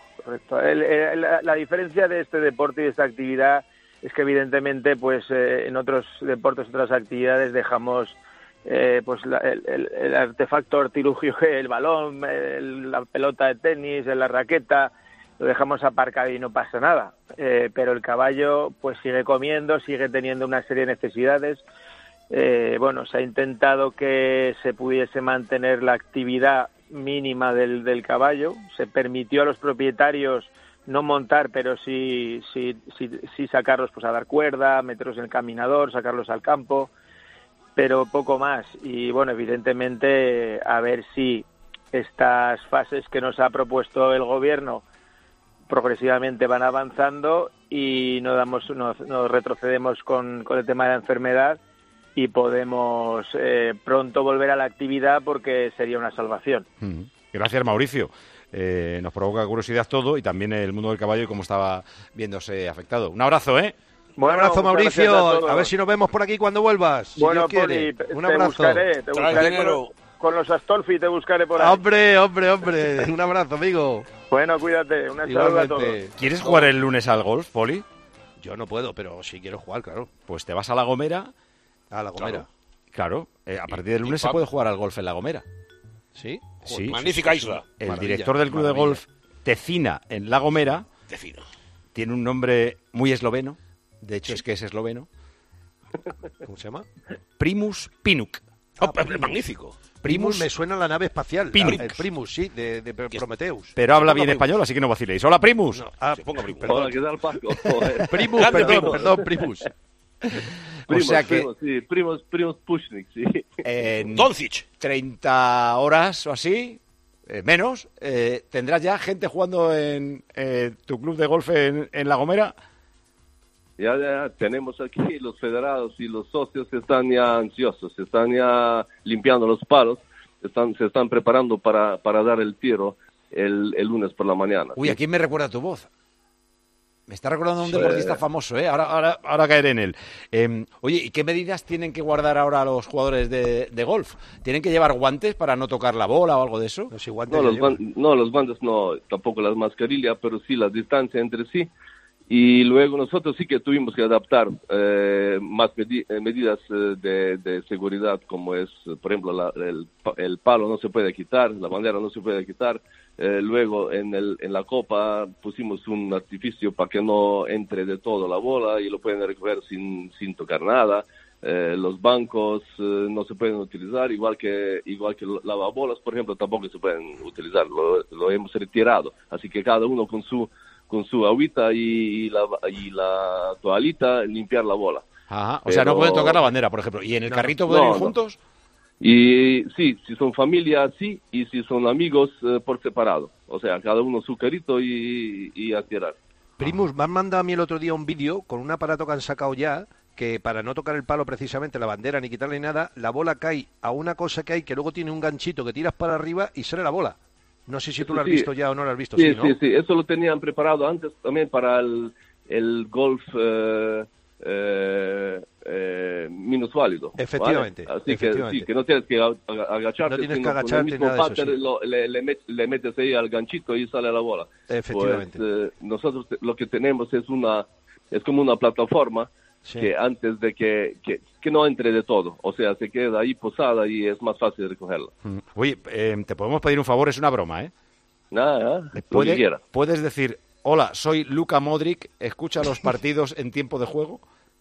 La diferencia de este deporte y de esta actividad es que evidentemente pues en otros deportes, otras actividades dejamos... pues el artefacto artilugio, el balón, la pelota de tenis, la raqueta, lo dejamos aparcado y no pasa nada. Pero el caballo pues sigue comiendo, sigue teniendo una serie de necesidades. Bueno, se ha intentado que se pudiese mantener la actividad mínima del caballo. Se permitió a los propietarios no montar, pero sí sacarlos pues a dar cuerda, meterlos en el caminador, sacarlos al campo, pero poco más. Y bueno, evidentemente a ver si estas fases que nos ha propuesto el gobierno progresivamente van avanzando y no retrocedemos con el tema de la enfermedad y podemos pronto volver a la actividad porque sería una salvación. Gracias, Mauricio. nos provoca curiosidad todo y también el mundo del caballo y cómo estaba viéndose afectado. Un abrazo, ¿eh? Un abrazo, Mauricio. A ver si nos vemos por aquí cuando vuelvas. Bueno, si Dios quiere. Poli, Un abrazo. te buscaré con los Astolfi, te buscaré por ahí. Hombre. Un abrazo, amigo. Bueno, cuídate. Una saludo a todos. ¿Quieres jugar el lunes al golf, Poli? Yo no puedo, pero si quiero jugar, claro. Pues te vas a La Gomera. A La Gomera. Claro. A partir del lunes se puede jugar al golf en La Gomera. ¿Sí? Sí. Magnífica isla. El director del club de golf Tecina en La Gomera tiene un nombre muy esloveno. De hecho, es que es esloveno. ¿Cómo se llama? Primus Pinuk. Magnífico. Primus me suena a la nave espacial. Pinuk. El Primus, sí, de Prometheus. Pero habla bien español, así que no vaciléis. Hola, Primus. Ponga Primus. Hola, ¿qué tal, Paco? Primus, perdón, Primus. O sea que... Primos Pushnik, sí. Doncic. 30 horas o así, menos, ¿tendrás ya gente jugando en tu club de golf en La Gomera? Ya tenemos aquí los federados y los socios están ya ansiosos, están ya limpiando los palos, se están preparando para dar el tiro el lunes por la mañana. Uy, ¿a quién me recuerda tu voz? Me está recordando a un deportista famoso, ¿eh? Ahora caeré en él. Oye, ¿y qué medidas tienen que guardar ahora los jugadores de golf? ¿Tienen que llevar guantes para no tocar la bola o algo de eso? No, los guantes no, tampoco las mascarillas, pero sí la distancia entre sí. Y luego nosotros sí que tuvimos que adaptar más medidas de seguridad, como es, por ejemplo, el palo no se puede quitar, la bandera no se puede quitar. Luego en la copa pusimos un artificio para que no entre de todo la bola y lo pueden recoger sin tocar nada. Los bancos no se pueden utilizar, igual que lavabolas, por ejemplo, tampoco se pueden utilizar. Lo hemos retirado, así que cada uno con su agüita y la toallita limpiar la bola. Ajá. O sea, no pueden tocar la bandera, por ejemplo. ¿Y en el carrito pueden ir juntos? Y sí, si son familia, sí, y si son amigos, por separado. O sea, cada uno su carrito y a tirar. Primus, me han mandado a mí el otro día un vídeo con un aparato que han sacado ya, que para no tocar el palo precisamente, la bandera, ni quitarle nada, la bola cae a una cosa que hay que luego tiene un ganchito que tiras para arriba y sale la bola. No sé si tú lo has visto ya o no lo has visto. Sí, ¿no? sí, eso lo tenían preparado antes también para el golf minusválido. Efectivamente. ¿Vale? Así que no tienes que agacharte. No tienes que agacharte, nada de eso, sí. le metes ahí al ganchito y sale la bola. Efectivamente. Pues, nosotros lo que tenemos es como una plataforma que antes de que no entre de todo, o sea, se queda ahí posada y es más fácil de recogerla. Oye, te podemos pedir un favor, es una broma, ¿eh? Nada, lo que quiera. ¿Puedes decir, hola, soy Luka Modric, escucha los partidos en tiempo de juego?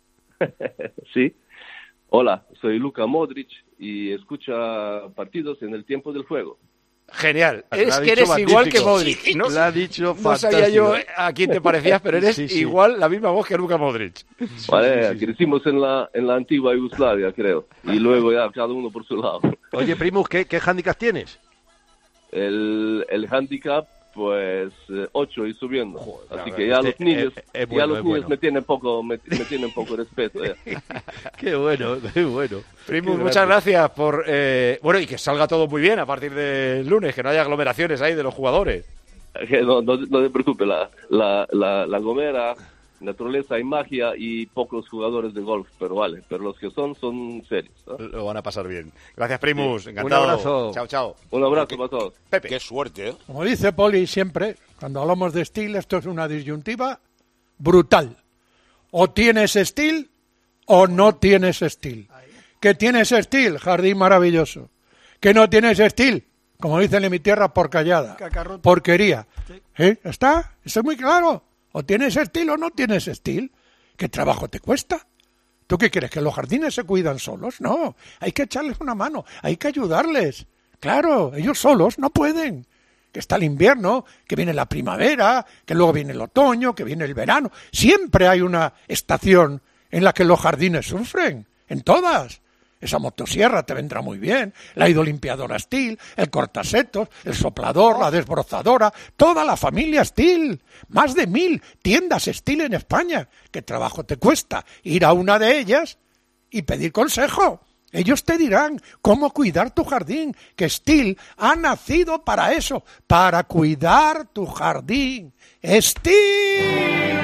Sí. Hola, soy Luka Modric y escucha partidos en el tiempo del juego. Genial, es que eres igual que Modric. No, lo ha dicho no sabía yo a quién te parecías, pero eres igual, la misma voz que Luka Modric. Vale, crecimos en la antigua Yugoslavia, creo, y luego ya cada uno por su lado. Oye, Primus, ¿qué handicap tienes? El handicap, pues 8 y subiendo. Joder, así que ya los niños, niños me tienen poco respeto. Qué bueno, qué bueno. Primus, muchas gracias por bueno, y que salga todo muy bien a partir del lunes, que no haya aglomeraciones ahí de los jugadores. No te preocupes, la Gomera, naturaleza y magia y pocos jugadores de golf, pero los que son serios, ¿no? Lo van a pasar bien. Gracias, Primus, encantado. Un abrazo. Chao, chao. Un abrazo para todos. Pepe. Qué suerte, ¿eh? Como dice Poli siempre, cuando hablamos de estilo, esto es una disyuntiva brutal. O tienes estilo o no tienes estilo. ¿Que tienes estilo? Jardín maravilloso. ¿Que no tienes estilo? Como dicen en mi tierra, porcallada. Porquería. ¿Está? Eso es muy claro. O tienes estilo o no tienes estilo. ¿Qué trabajo te cuesta? ¿Tú qué quieres? ¿Que los jardines se cuidan solos? No, hay que echarles una mano, hay que ayudarles. Claro, ellos solos no pueden. Que está el invierno, que viene la primavera, que luego viene el otoño, que viene el verano. Siempre hay una estación en la que los jardines sufren, en todas. Esa motosierra te vendrá muy bien, la hidrolimpiadora Stihl, el cortasetos, el soplador, la desbrozadora, toda la familia Stihl. Más de 1000 tiendas Stihl en España. ¿Qué trabajo te cuesta ir a una de ellas y pedir consejo? Ellos te dirán cómo cuidar tu jardín, que Stihl ha nacido para eso, para cuidar tu jardín. ¡Stihl!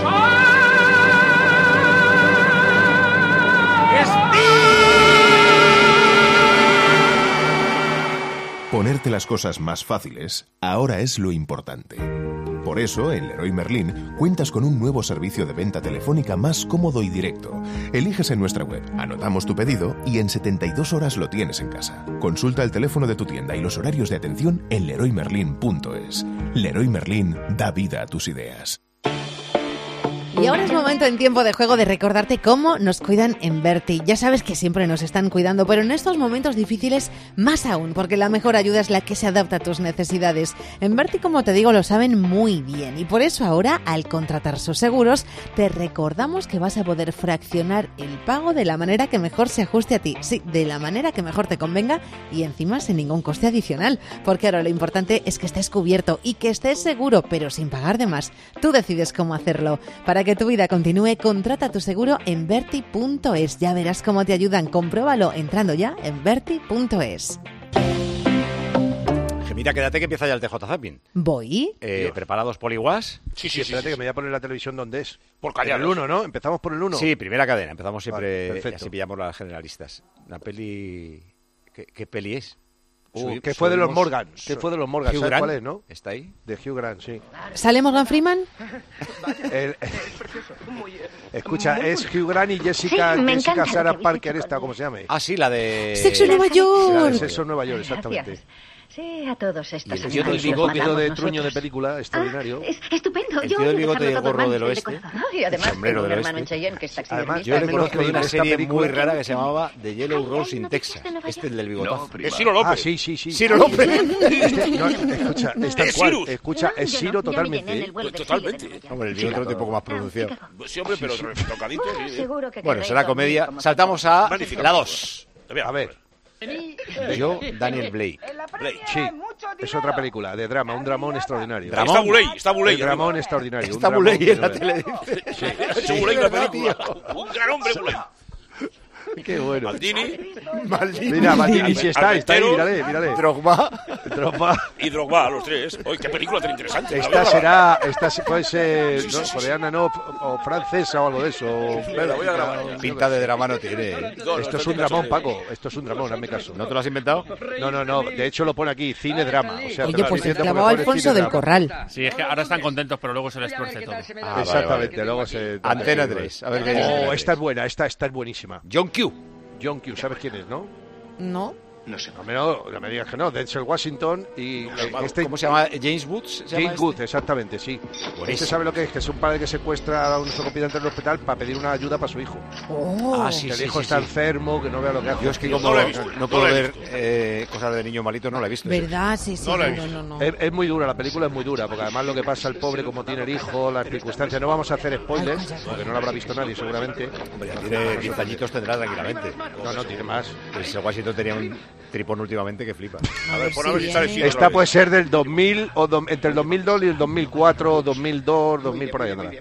Ponerte las cosas más fáciles ahora es lo importante. Por eso, en Leroy Merlin cuentas con un nuevo servicio de venta telefónica más cómodo y directo. Eliges en nuestra web, anotamos tu pedido y en 72 horas lo tienes en casa. Consulta el teléfono de tu tienda y los horarios de atención en leroymerlin.es. Leroy Merlin da vida a tus ideas. Y ahora es momento en Tiempo de Juego de recordarte cómo nos cuidan en Berti. Ya sabes que siempre nos están cuidando, pero en estos momentos difíciles más aún, porque la mejor ayuda es la que se adapta a tus necesidades. En Berti, como te digo, lo saben muy bien y por eso ahora, al contratar sus seguros, te recordamos que vas a poder fraccionar el pago de la manera que mejor se ajuste a ti. Sí, de la manera que mejor te convenga y encima sin ningún coste adicional, porque ahora lo importante es que estés cubierto y que estés seguro, pero sin pagar de más. Tú decides cómo hacerlo. Para que tu vida continúe, contrata tu seguro en Berti.es. Ya verás cómo te ayudan. Compruébalo entrando ya en Berti.es. Mira, quédate que empieza ya el TJ Zapping. ¿Voy? ¿Preparados, Poliwas? Sí, espérate que me voy a poner la televisión donde es. Por callar. El 1, ¿no? Empezamos por el 1. Sí, primera cadena. Empezamos siempre, vale, así pillamos las generalistas. Una peli... ¿Qué peli es? ¿Qué fue de los Morgan? ¿Qué fue de los Morgan? ¿Sabes cuál es, no? ¿Está ahí? De Hugh Grant, sí. ¿Sale Morgan Freeman? Escucha, es Hugh Grant y Jessica Sarah Parker, esta, ¿cómo se llama? Ah, sí, la de... Sexo en Nueva York. La de Sexo en Nueva York, exactamente. Gracias. Sí, a todos estos. Y el tío del bigote de truño de película, extraordinario. Estupendo. El tío del bigote y el gorro del oeste. Y además sombrero tengo un del hermano en oeste. Cheyenne que es taxidermista. Yo le conozco de una serie muy rara que se llamaba The Yellow Rose in Texas. Este es el del bigotazo. Es Ciro López. Ah, sí. Ciro López. Escucha, es tal cual. Escucha, es Ciro totalmente. Totalmente. Hombre, el bigote lo tiene un poco más pronunciado. Sí, hombre, pero tocadito. Bueno, será comedia. Saltamos a la 2. A ver. Yo, Daniel Blake. Sí, es otra película de drama, un dramón extraordinario. Está Buley. Un dramón extraordinario. Está Buley en la tele. Sí, Buley la película. Un gran hombre, Buley. Qué bueno. Maldini. Mira, Maldini, sí está ahí, mírale. Drogba. Y Drogba, los tres. Oye, qué película tan interesante. Esta puede ser coreana, no, o francesa o algo de eso. La voy a grabar. Pinta de drama no tiene. Esto es un dramón, Paco. Esto es un dramón, hazme caso. ¿No te lo has inventado? No. De hecho lo pone aquí, cine drama. O sea, oye, pues clavaba Alfonso del Corral. Sí, es que ahora están contentos, pero luego se les tuerce todo. Exactamente, luego se... Antena 3. A ver qué esta es buena, esta es buenísima. John Q, ¿sabes quién es, no? No. No sé. No me digas que no. Denzel Washington y... ¿Cómo se llama? ¿James Woods? James Woods, exactamente, sí. Este sabe lo que es, que es un padre que secuestra a un compitante en el hospital para pedir una ayuda para su hijo. Sí, que el hijo está enfermo, que no vea lo que hace. Yo es que como no puedo ver cosas de niños malitos, no la he visto. ¿Verdad? Sí. No. Es muy dura, la película es muy dura, porque además lo que pasa al pobre, como tiene el hijo, las circunstancias... No vamos a hacer spoilers, porque no lo habrá visto nadie, seguramente. Hombre, ya tiene 10 añitos, tendrá tranquilamente. No, tiene más. El Washington tenía un tripón últimamente que flipa. A ver, por a ver si sale. Esta puede ser del 2000 entre el 2002 y el 2004, 2002, 2000 por ahí atrás.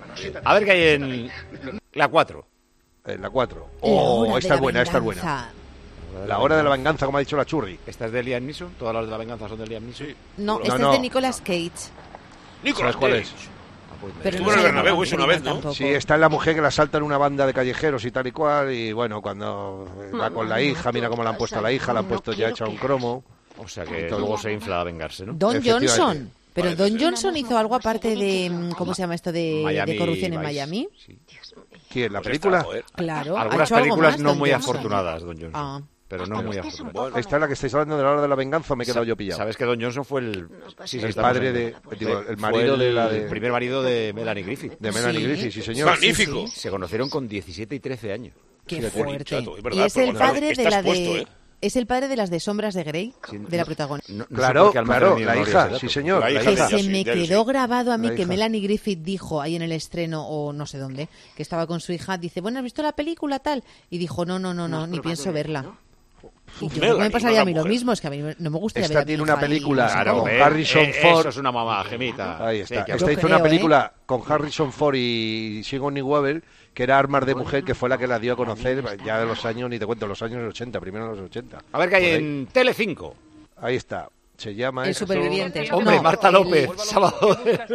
A ver qué hay en la 4. En la 4. Esta es buena. La hora de la venganza, como ha dicho la Churri. ¿Esta es de Liam Neeson? ¿Todas las de la venganza son de Liam Neeson? No, esta es de Nicolas Cage. ¿Sabes cuál es? Pero estuvo en el Bernabéu una vez, ¿no? Tampoco. Sí, está en la mujer que la asaltan una banda de callejeros y tal y cual, y bueno, cuando va con la hija, mira cómo la han puesto a la hija, la han puesto ya hecha un cromo. O sea que luego se infla a vengarse, ¿no? Don Johnson. Pero Don Johnson hizo algo aparte de, ¿cómo se llama esto? De corrupción en Miami. Sí. ¿Quién? ¿La película? Claro. Algunas ¿ha hecho películas algo más, no Don muy Johnson? afortunadas, Don Johnson. Pero no muy afortunadas. Esta es la que estáis hablando de la hora de la venganza, o me he quedado yo pillado. ¿Sabes que Don Johnson fue el padre el marido el primer marido de Melanie Griffith? De Melanie Griffith, sí, señor. ¡Magnífico! Se conocieron con 17 y 13 años. Qué fuerte. Chato, es verdad, Y es el padre de la puesto, de... Es el padre de las de Sombras de Grey, de la protagonista. Claro, la hija, sí señor. Que se me quedó grabado a mí que Melanie Griffith dijo ahí en el estreno, o no sé dónde, que estaba con su hija, dice, bueno, ¿has visto la película tal? Y dijo, no, ni pienso verla. Y yo creo que me pasaría a mí lo mismo, es que a mí no me gustaría ver a mi tiene hija una película Claro, con Harrison Ford. Eso es una mamá, Gemita. Ahí está. Sí, Esta hizo una película con Harrison Ford y Sigourney Weaver, que era Armas de Mujer, que fue la que la dio a conocer ya de los años, ni te cuento, los años 80, primero de los 80. A ver qué hay en Telecinco. Ahí está. Se llama... El Supervivientes. Hombre, No, Marta López, sábado.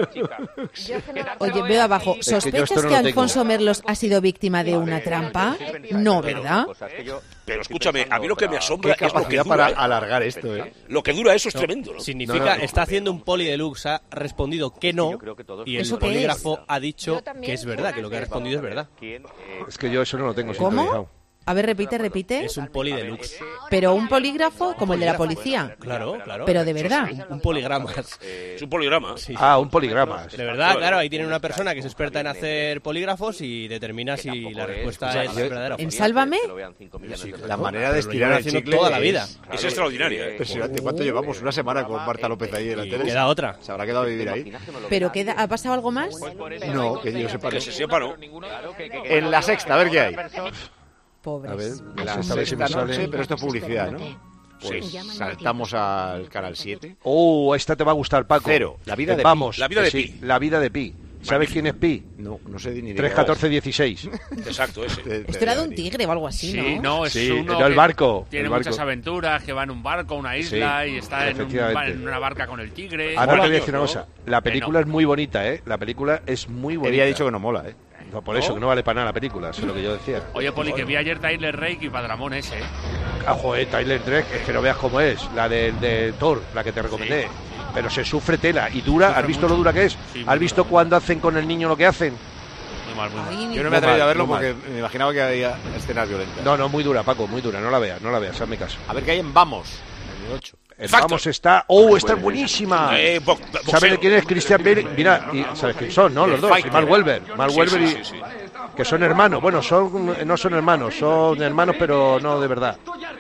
Oye, veo abajo. Es que yo ¿Sospechas esto no que lo tengo. Alfonso Merlos ha sido víctima de una trampa? No, ¿verdad? Pero escúchame, a mí lo que me asombra Qué es lo que capacidad dura. para alargar esto, ¿eh? Lo que dura eso es tremendo, ¿no? Significa, está haciendo un poli deluxe, ha respondido que no, y el ¿Eso qué polígrafo ha dicho que es verdad, que lo que ha respondido es verdad. Es que yo eso no lo tengo ¿Cómo? sintonizado. A ver, repite. Es un poli deluxe. Pero un polígrafo como el de la policía. Claro. Pero de verdad. Un poligrama. Es un poligrama. Sí. Ah, un poligrama. De verdad, claro, ahí tienen una persona que es experta en hacer polígrafos y determina si la respuesta es verdadera o ¿En falsa. Sálvame? La manera de Pero lo estirar llevan el haciendo chicle toda la vida. Es extraordinaria. Impresionante. ¿Cuánto llevamos? Una semana con Marta López ahí en la tele. Queda otra. ¿Se habrá quedado a vivir ahí? ¿Pero ¿ha pasado algo más? No, que yo sepa. Que se separó. En la sexta, a ver qué hay. Pobres. A ver, La a ver si me sexta noche, sale. pero esto es publicidad, ¿no? Pues saltamos al canal 7. Oh, esta te va a gustar, Paco. Cero, la vida de Pi. Vamos, La vida de sí, Pi. La vida de Pi. ¿Sabes quién es Pi? No sé ni de 3, qué 14, 16. Exacto, ese. Esto era de un tigre o algo así, ¿no? Sí, no, es Sí, uno no, el que barco, tiene el barco. muchas aventuras, que va en un barco a una isla Sí, y está efectivamente. en una barca con el tigre. Ahora te voy a Dios, decir una ¿no? cosa. La película es muy bonita, ¿eh? La película es muy bonita. Había dicho que no mola, ¿eh? No, por eso, que no vale para nada la película, eso es lo que yo decía. Oye, Poli, que vi ayer Tyler Rake y Padramón ese, ¿eh? Ah, joder, Tyler Drake, es que no veas cómo es, la de Thor, la que te recomendé. Pero se sufre tela y dura, Sufre ¿has visto mucho. lo dura que es? Sí, muy ¿Has visto duro. cuando hacen con el niño lo que hacen? Muy mal, muy mal. Yo no me he atrevido a verlo muy mal. porque me imaginaba que había escenas violentas. No, muy dura, Paco, muy dura, no la veas, hazme caso. A ver qué hay en Vamos, en el 8. Vamos, está... ¡Oh, esta es buenísima! ¿Sabes de quién es Christian Bale? Mira, y ¿sabes quién son, no? Los dos, y Mark Wahlberg. Mark Wahlberg y... Que son hermanos, bueno, no son hermanos pero no de verdad.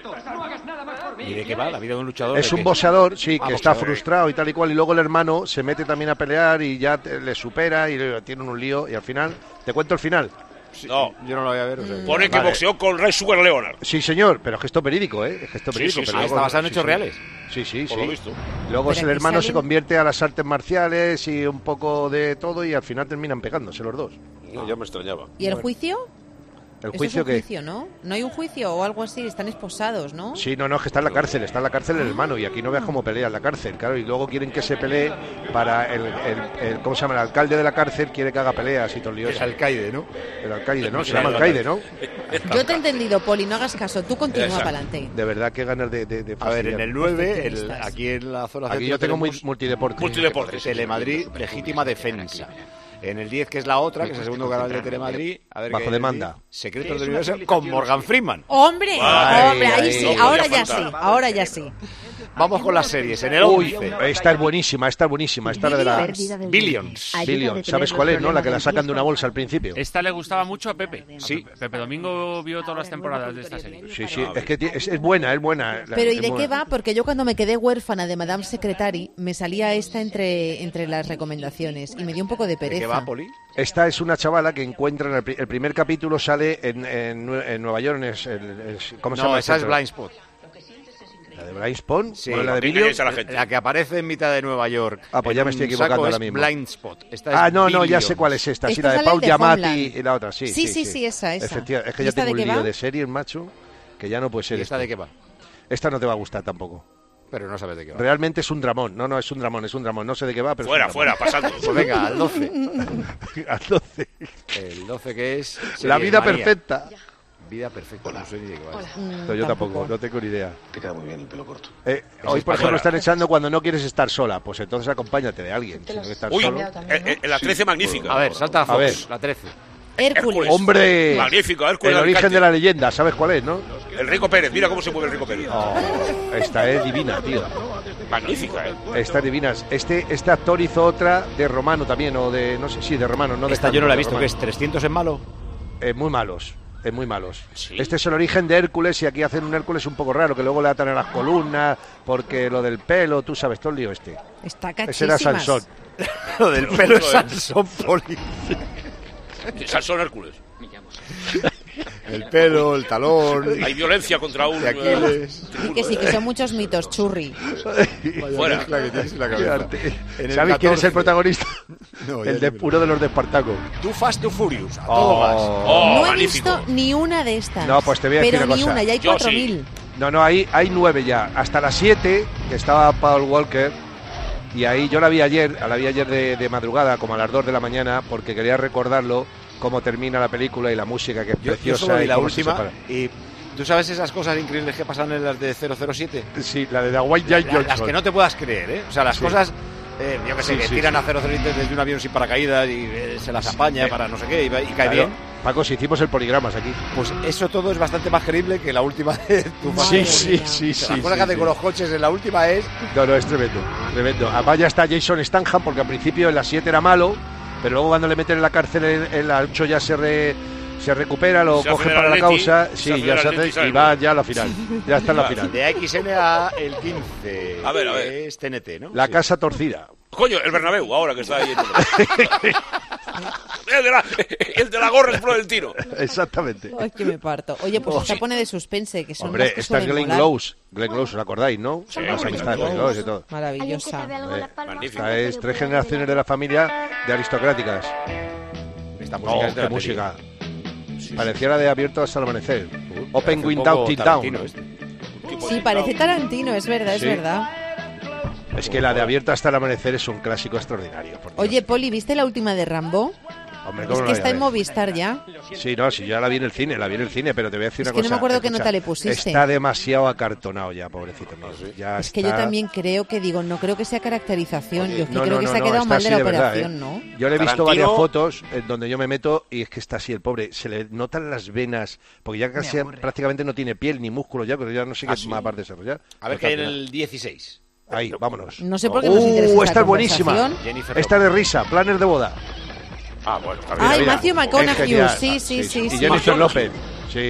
¿Y de qué va? ¿La vida de un luchador? Es ¿De un qué? boxeador, sí, Ah, que está boxeador. frustrado y tal y cual, y luego el hermano se mete también a pelear y ya le supera y tienen un lío, y al final, ¿te cuento el final? No, yo no lo voy a ver. O sea, pone que vale. boxeó con Ray Sugar Leonard. Sí, señor, pero es que esto es verídico, ¿eh? Es que esto es verídico. sí, pero sí. luego- ¿Está basado en hechos sí. reales? Sí, Por lo visto. Luego Pero el aquí hermano se salen- convierte a las artes marciales y un poco de todo y al final terminan pegándose los dos. No, ya me extrañaba. ¿Y el juicio? ¿El Eso juicio es un qué? juicio, ¿no? No hay un juicio o algo así, están esposados, ¿no? Sí, no, es que está en la cárcel el hermano y aquí no veas cómo pelea en la cárcel, claro, y luego quieren que se pelee para el ¿cómo se llama? El alcalde de la cárcel quiere que haga peleas y todo lío. El alcaide, ¿no? El alcaide, ¿no? Se llama alcaide, ¿no? Yo te he entendido, Poli, no hagas caso, tú continúa Exacto. para adelante. De verdad, qué ganas de A ver, en fastidiar. el 9, aquí en la zona Aquí centro yo tengo tenemos multideporte. Telemadrid, legítima defensa. En el 10, que es la otra, que es el segundo canal de Telemadrid. A ver Bajo qué hay en el demanda. 10. Secretos del Universo con Morgan Freeman. ¡Hombre! Ay, ¡Hombre! Ahí ay, sí, no ahora podía ya sí, faltar. ahora ya sí. Vamos con las series. En el Uy, 11, esta es buenísima, esta es la de la... Billions. Billions, ¿sabes cuál es, no? La que la sacan de una bolsa al principio. Esta le gustaba mucho a Pepe. Sí. Pepe Domingo vio todas las temporadas de esta serie. Sí, es que es buena, es buena. Pero ¿y Es de buena. qué va? Porque yo cuando me quedé huérfana de Madame Secretary, me salía esta entre las recomendaciones y me dio un poco de pereza. ¿Qué va, Poli? Esta es una chavala que encuentran, el primer capítulo sale en Nueva York, ¿cómo se No, llama? esa es Centro? Blind Spot. ¿La de Blind Spot? Sí, ¿No la de ¿qué Billions? es a la gente? La que aparece en mitad de Nueva York. Ah, pues en ya me un estoy equivocando saco ahora es mismo. Blind Spot. Esta es No, ya Billions. sé cuál es esta. Sí, Esta la de sale Paul de Giamatti Homeland. y la otra, sí. Sí, esa. Efectivamente, es que ¿Y ya esta tengo de un qué lío va? de series, macho, que ya no puede ser ¿Y esta esto. de qué va? Esta no te va a gustar tampoco. Pero no sabes de qué va. Realmente es un dramón. No, es un dramón. No sé de qué va, pero Fuera, es un dramón. pasando. Pues venga, al 12. Al 12. El 12 que es... La vida María. perfecta. Vida perfecta, no sé ni de qué va. No, yo tampoco, no tengo ni idea. Te queda muy bien el pelo corto. Hoy, por ejemplo, están echando cuando no quieres estar sola. Pues entonces acompáñate de alguien. Si no quieres estar Uy, solo. la 13 magnífica. A ver, salta a Fox, ver. la 13. Hércules. ¡Hombre! Magnífico, Hércules El origen Alicante. de la leyenda, ¿sabes cuál es, no? El Rico Pérez, mira cómo se mueve el Rico Pérez. Esta es divina, tío. Magnífica, Esta es divina. Este actor hizo otra de Romano también, o de, no sé, sí, de Romano. No de Esta yo no la he de visto, que Romano. es 300 en malo. Muy malos. Muy malos. Este es el origen de Hércules y aquí hacen un Hércules un poco raro, que luego le atan a las columnas, porque lo del pelo, tú sabes, todo el lío este. Está Ese era cachísimas. Sansón. Lo del pelo es Sansón, Poli. Sansón Hércules. El pelo, el talón. Hay violencia contra un... de Aquiles. Que sí, que son muchos mitos, Churri. Fuera. ¿Sabes quién es el protagonista? No, uno de los de Espartaco. Too Fast, Too Furious. A todo gas. No he visto ni una de estas. No, pues te voy a decir pero una ni cosa. una, ya hay Yo 4.000. No, hay 9 ya. Hasta las 7, que estaba Paul Walker. Y ahí yo la vi ayer de madrugada, como a las 2 de la mañana, porque quería recordarlo, cómo termina la película y la música, que es Yo preciosa. solo vi y la cómo se última. separa. Y ¿tú sabes esas cosas increíbles que pasan en las de 007? Sí, la de Dwight Johnson. Las que no te puedas creer, ¿eh? O sea, las cosas... yo que sé, Sí, que sí, tiran sí. a 007 desde un avión sin paracaídas y se las apaña para no sé qué y cae Claro. bien. Paco, si hicimos el poligramas aquí. Pues eso todo es bastante más creíble que la última de tu Sí, madre. sí. La cosa que hace con los coches en la última es... No, es tremendo. Además ya está Jason Statham, porque al principio en la 7 era malo, pero luego cuando le meten en la cárcel en la 8 ya se recupera, lo Se coge hace para la el causa, Atleti, sí, se hace ya el se Atleti, hace ¿sabes? y va ya a la final. Ya está en la final. De XN a el 15. A ver. Es TNT, ¿no? La Sí. casa torcida. Coño, el Bernabéu, ahora que está ahí. el de la gorra es pro del tiro. Exactamente. Ay, que me parto. Oye, pues esta pone de suspense, que son Hombre, las que está suelen Glenn molar. Close. Glenn Close, ¿os acordáis, no? Sí, Las Glenn amistades de Glenn Close y todo. Maravillosa. Esta es 3 generaciones de la familia de aristocráticas. Esta música es de qué la música. peli. Parecía la de Abierto hasta el amanecer. Open Parece un Without poco It Tarantino Down. este. Sí, parece Tarantino, es verdad, Sí. es verdad. Es que la de Abierto hasta el amanecer es un clásico extraordinario. por Dios. Oye, Poli, ¿viste la última de Rambo? Hombre, Es ¿cómo no que la está en voy a ver? Movistar ya. Sí, no, sí, ya la vi en el cine, pero te voy a decir Es una que no cosa. me acuerdo qué escucha, nota le pusiste. Está demasiado acartonado ya, pobrecito mío. Ya Es que yo está- también creo que no creo que sea caracterización. Oye, yo es que no, creo no, que no, se ha no, quedado está mal de así la de verdad, operación, ¿no? Yo le he visto Tarantino- varias fotos en donde yo me meto y es que está así el pobre. Se le notan las venas, porque ya casi prácticamente no tiene piel ni músculo ya, pero ya no sé qué más va a desarrollar. A ver qué hay en el 16. Ahí, vámonos. No sé por qué nos interesa esta esta es buenísima. conversación. Jennifer Esta de risa, Planner de boda. Ah, bueno. Ay, mira. Matthew Es McConaughey, genial. sí, sí, sí. Y sí. Jennifer López. Sí.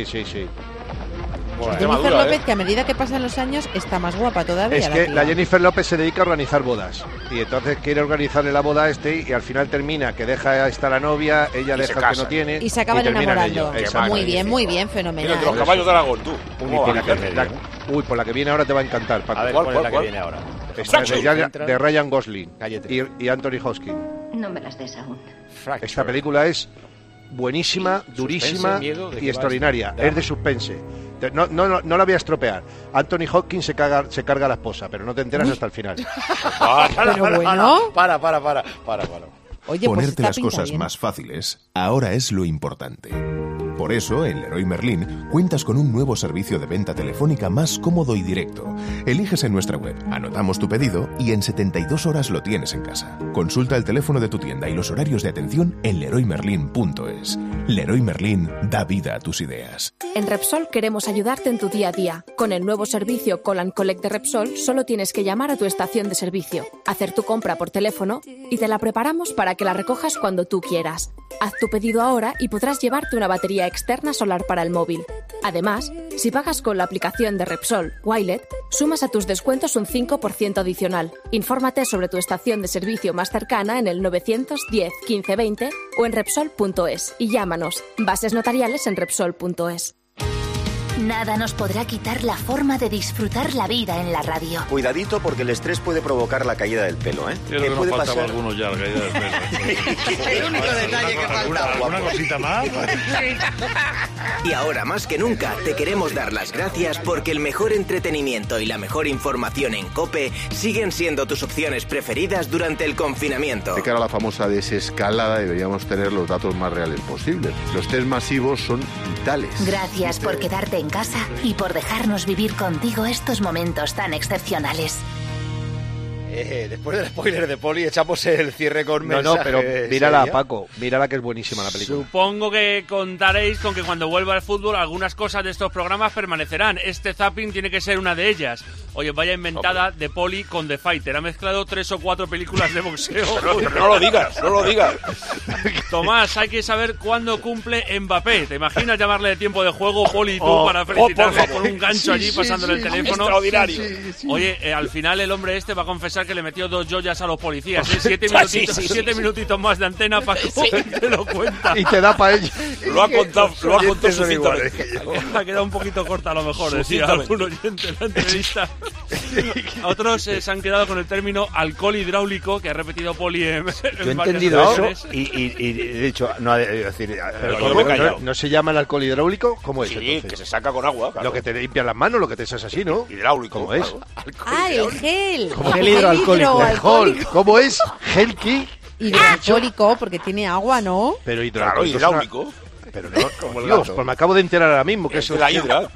Jennifer López, que a medida que pasan los años está más guapa todavía. Es que tía. la Jennifer López se dedica a organizar bodas. Y entonces quiere organizarle la boda a este y al final termina que deja a esta la novia, ella Y se deja que casan. no tiene. Y se acaban terminan enamorando. ellos. Exacto. Muy bien, fenomenal. Mira, los caballos de Aragón, tú. Y ¿Cómo va? Uy, por la que viene ahora te va a encantar, Paco. A ver, ¿cuál es la que viene ahora? De Ryan Gosling y Anthony Hopkins. No me las des aún. Esta película es buenísima, durísima miedo, ¿de qué y va extraordinaria. esto? Es de suspense. No la voy a estropear. Anthony Hopkins se carga a la esposa, pero no te enteras hasta el final. Pero bueno. Para. Oye, pues Ponerte esta las pinta cosas bien. más fáciles ahora es lo importante. Por eso, en Leroy Merlin cuentas con un nuevo servicio de venta telefónica más cómodo y directo. Eliges en nuestra web, anotamos tu pedido y en 72 horas lo tienes en casa. Consulta el teléfono de tu tienda y los horarios de atención en leroymerlin.es. Leroy Merlin da vida a tus ideas. En Repsol queremos ayudarte en tu día a día. Con el nuevo servicio Call and Collect de Repsol, solo tienes que llamar a tu estación de servicio, hacer tu compra por teléfono y te la preparamos para que la recojas cuando tú quieras. Haz tu pedido ahora y podrás llevarte una batería externa solar para el móvil. Además, si pagas con la aplicación de Repsol Wilet, sumas a tus descuentos un 5% adicional. Infórmate sobre tu estación de servicio más cercana en el 910 15 20 o en Repsol.es y llámanos. Bases notariales en Repsol.es. Nada nos podrá quitar la forma de disfrutar la vida en la radio. Cuidadito porque el estrés puede provocar la caída del pelo, ¿eh? Creo que nos faltaba algunos ya, la caída del pelo. El único detalle que faltaba. ¿Alguna cosita más? Y ahora más que nunca te queremos dar las gracias porque el mejor entretenimiento y la mejor información en COPE siguen siendo tus opciones preferidas durante el confinamiento. De cara a la famosa desescalada deberíamos tener los datos más reales posibles. Los test masivos son vitales. Gracias por quedarte en casa y por dejarnos vivir contigo estos momentos tan excepcionales. Después del spoiler de Poli, echamos el cierre con No, mensaje. pero mírala, ¿sería? Paco. Mírala que es buenísima la película. Supongo que contaréis con que cuando vuelva al fútbol algunas cosas de estos programas permanecerán. Este zapping tiene que ser una de ellas. Oye, vaya inventada de Poli con The Fighter. Ha mezclado 3 o 4 películas de boxeo. Pero no lo digas, no lo digas. Tomás, hay que saber cuándo cumple Mbappé. ¿Te imaginas llamarle de tiempo de juego, Poli, tú, para felicitarle con un gancho allí pasándole el teléfono? Extraordinario. Oye, al final el hombre este va a confesar que le metió 2 joyas a los policías. 7 minutitos más de antena para que te lo cuenta. Y te da para ello. Lo ha contado suficientemente. Ha quedado un poquito corta a lo mejor, decía algún oyente en la entrevista. Otros se han quedado con el término alcohol hidráulico, que ha repetido Poli en Yo he entendido eso y he dicho, no, decir, ¿no se llama el alcohol hidráulico? ¿Cómo es? Sí, entonces? que se saca con agua. Claro. Lo que te limpia las manos, lo que te echas así, ¿no? Hidráulico. ¿Cómo es? El gel. Gel hidroalcohólico. ¿Cómo es? ¿Gel qué? Hidroalcohólico, porque tiene agua, ¿no? Pero Claro, hidráulico. Pero no, Dios, pues me acabo de enterar ahora mismo que eso es la hidra.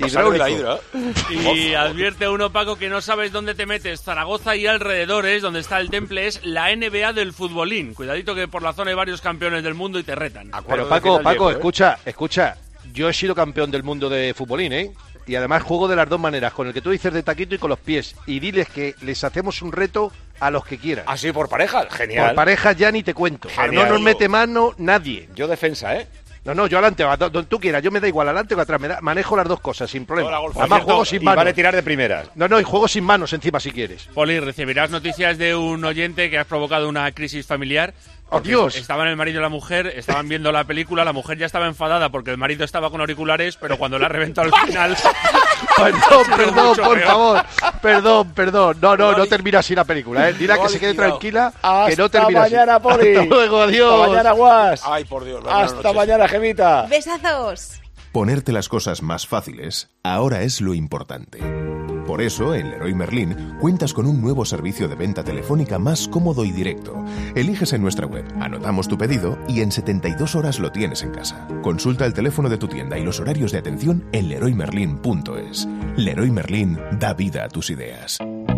Y advierte uno, Paco, que no sabes dónde te metes. Zaragoza y alrededores, donde está el temple, es la NBA del futbolín. Cuidadito que por la zona hay varios campeones del mundo y te retan. Pero Paco, escucha. Yo he sido campeón del mundo de futbolín, ¿eh? Y además juego de las dos maneras, con el que tú dices de taquito y con los pies. Y diles que les hacemos un reto a los que quieran. Así por parejas, genial. Por parejas ya ni te cuento. Genial. No nos mete mano nadie. Yo defensa, ¿eh? No, yo adelante, donde tú quieras, yo me da igual, adelante o atrás, manejo las dos cosas, sin problema. Además juego sin manos. Vale tirar de primeras. No, y juego sin manos encima si quieres. Poli, recibirás noticias de un oyente que has provocado una crisis familiar. ¡Oh, Dios! Estaban el marido y la mujer, estaban viendo la película, la mujer ya estaba enfadada porque el marido estaba con auriculares, pero cuando la reventó al final... Perdón, por favor. Perdón. No termina así la película, ¿eh? Dile que se quede tranquila, que no termina así. Hasta mañana, Poli. Hasta luego, adiós. Hasta mañana, Guas. Ay, por Dios. Hasta mañana, Gemita. Besazos. Ponerte las cosas más fáciles ahora es lo importante. Por eso, en Leroy Merlin cuentas con un nuevo servicio de venta telefónica más cómodo y directo. Eliges en nuestra web, anotamos tu pedido y en 72 horas lo tienes en casa. Consulta el teléfono de tu tienda y los horarios de atención en leroymerlin.es. Leroy Merlin da vida a tus ideas.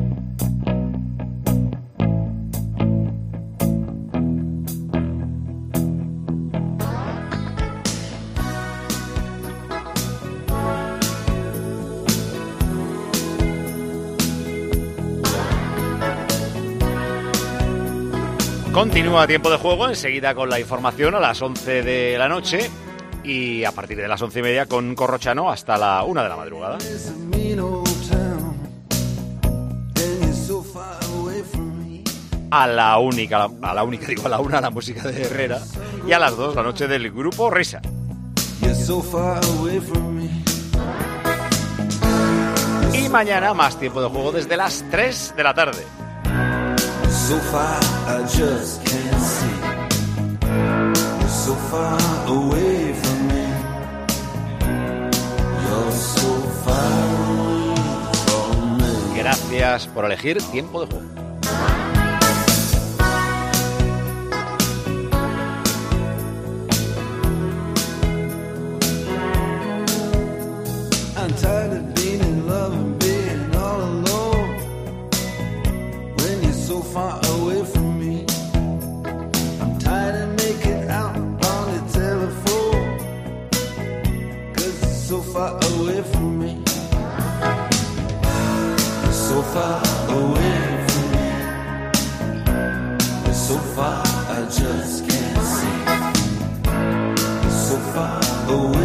Continúa Tiempo de Juego, enseguida con la información a las 11 de la noche y a partir de las 11:30 con Corrochano hasta la 1 de la madrugada. A la una la música de Herrera y a las 2 la noche del grupo Risa. Y mañana más Tiempo de Juego desde las 3 de la tarde. So far, I just can't see. You're so far away from me. You're so far from me. Gracias por elegir Tiempo de Juego. I'm tired of being in love and being all alone. When you're so far away from me, I'm tired of making out on the telephone. 'Cause you're so far away from me. You're so far away from me. You're so far, I just can't see. You're so far away.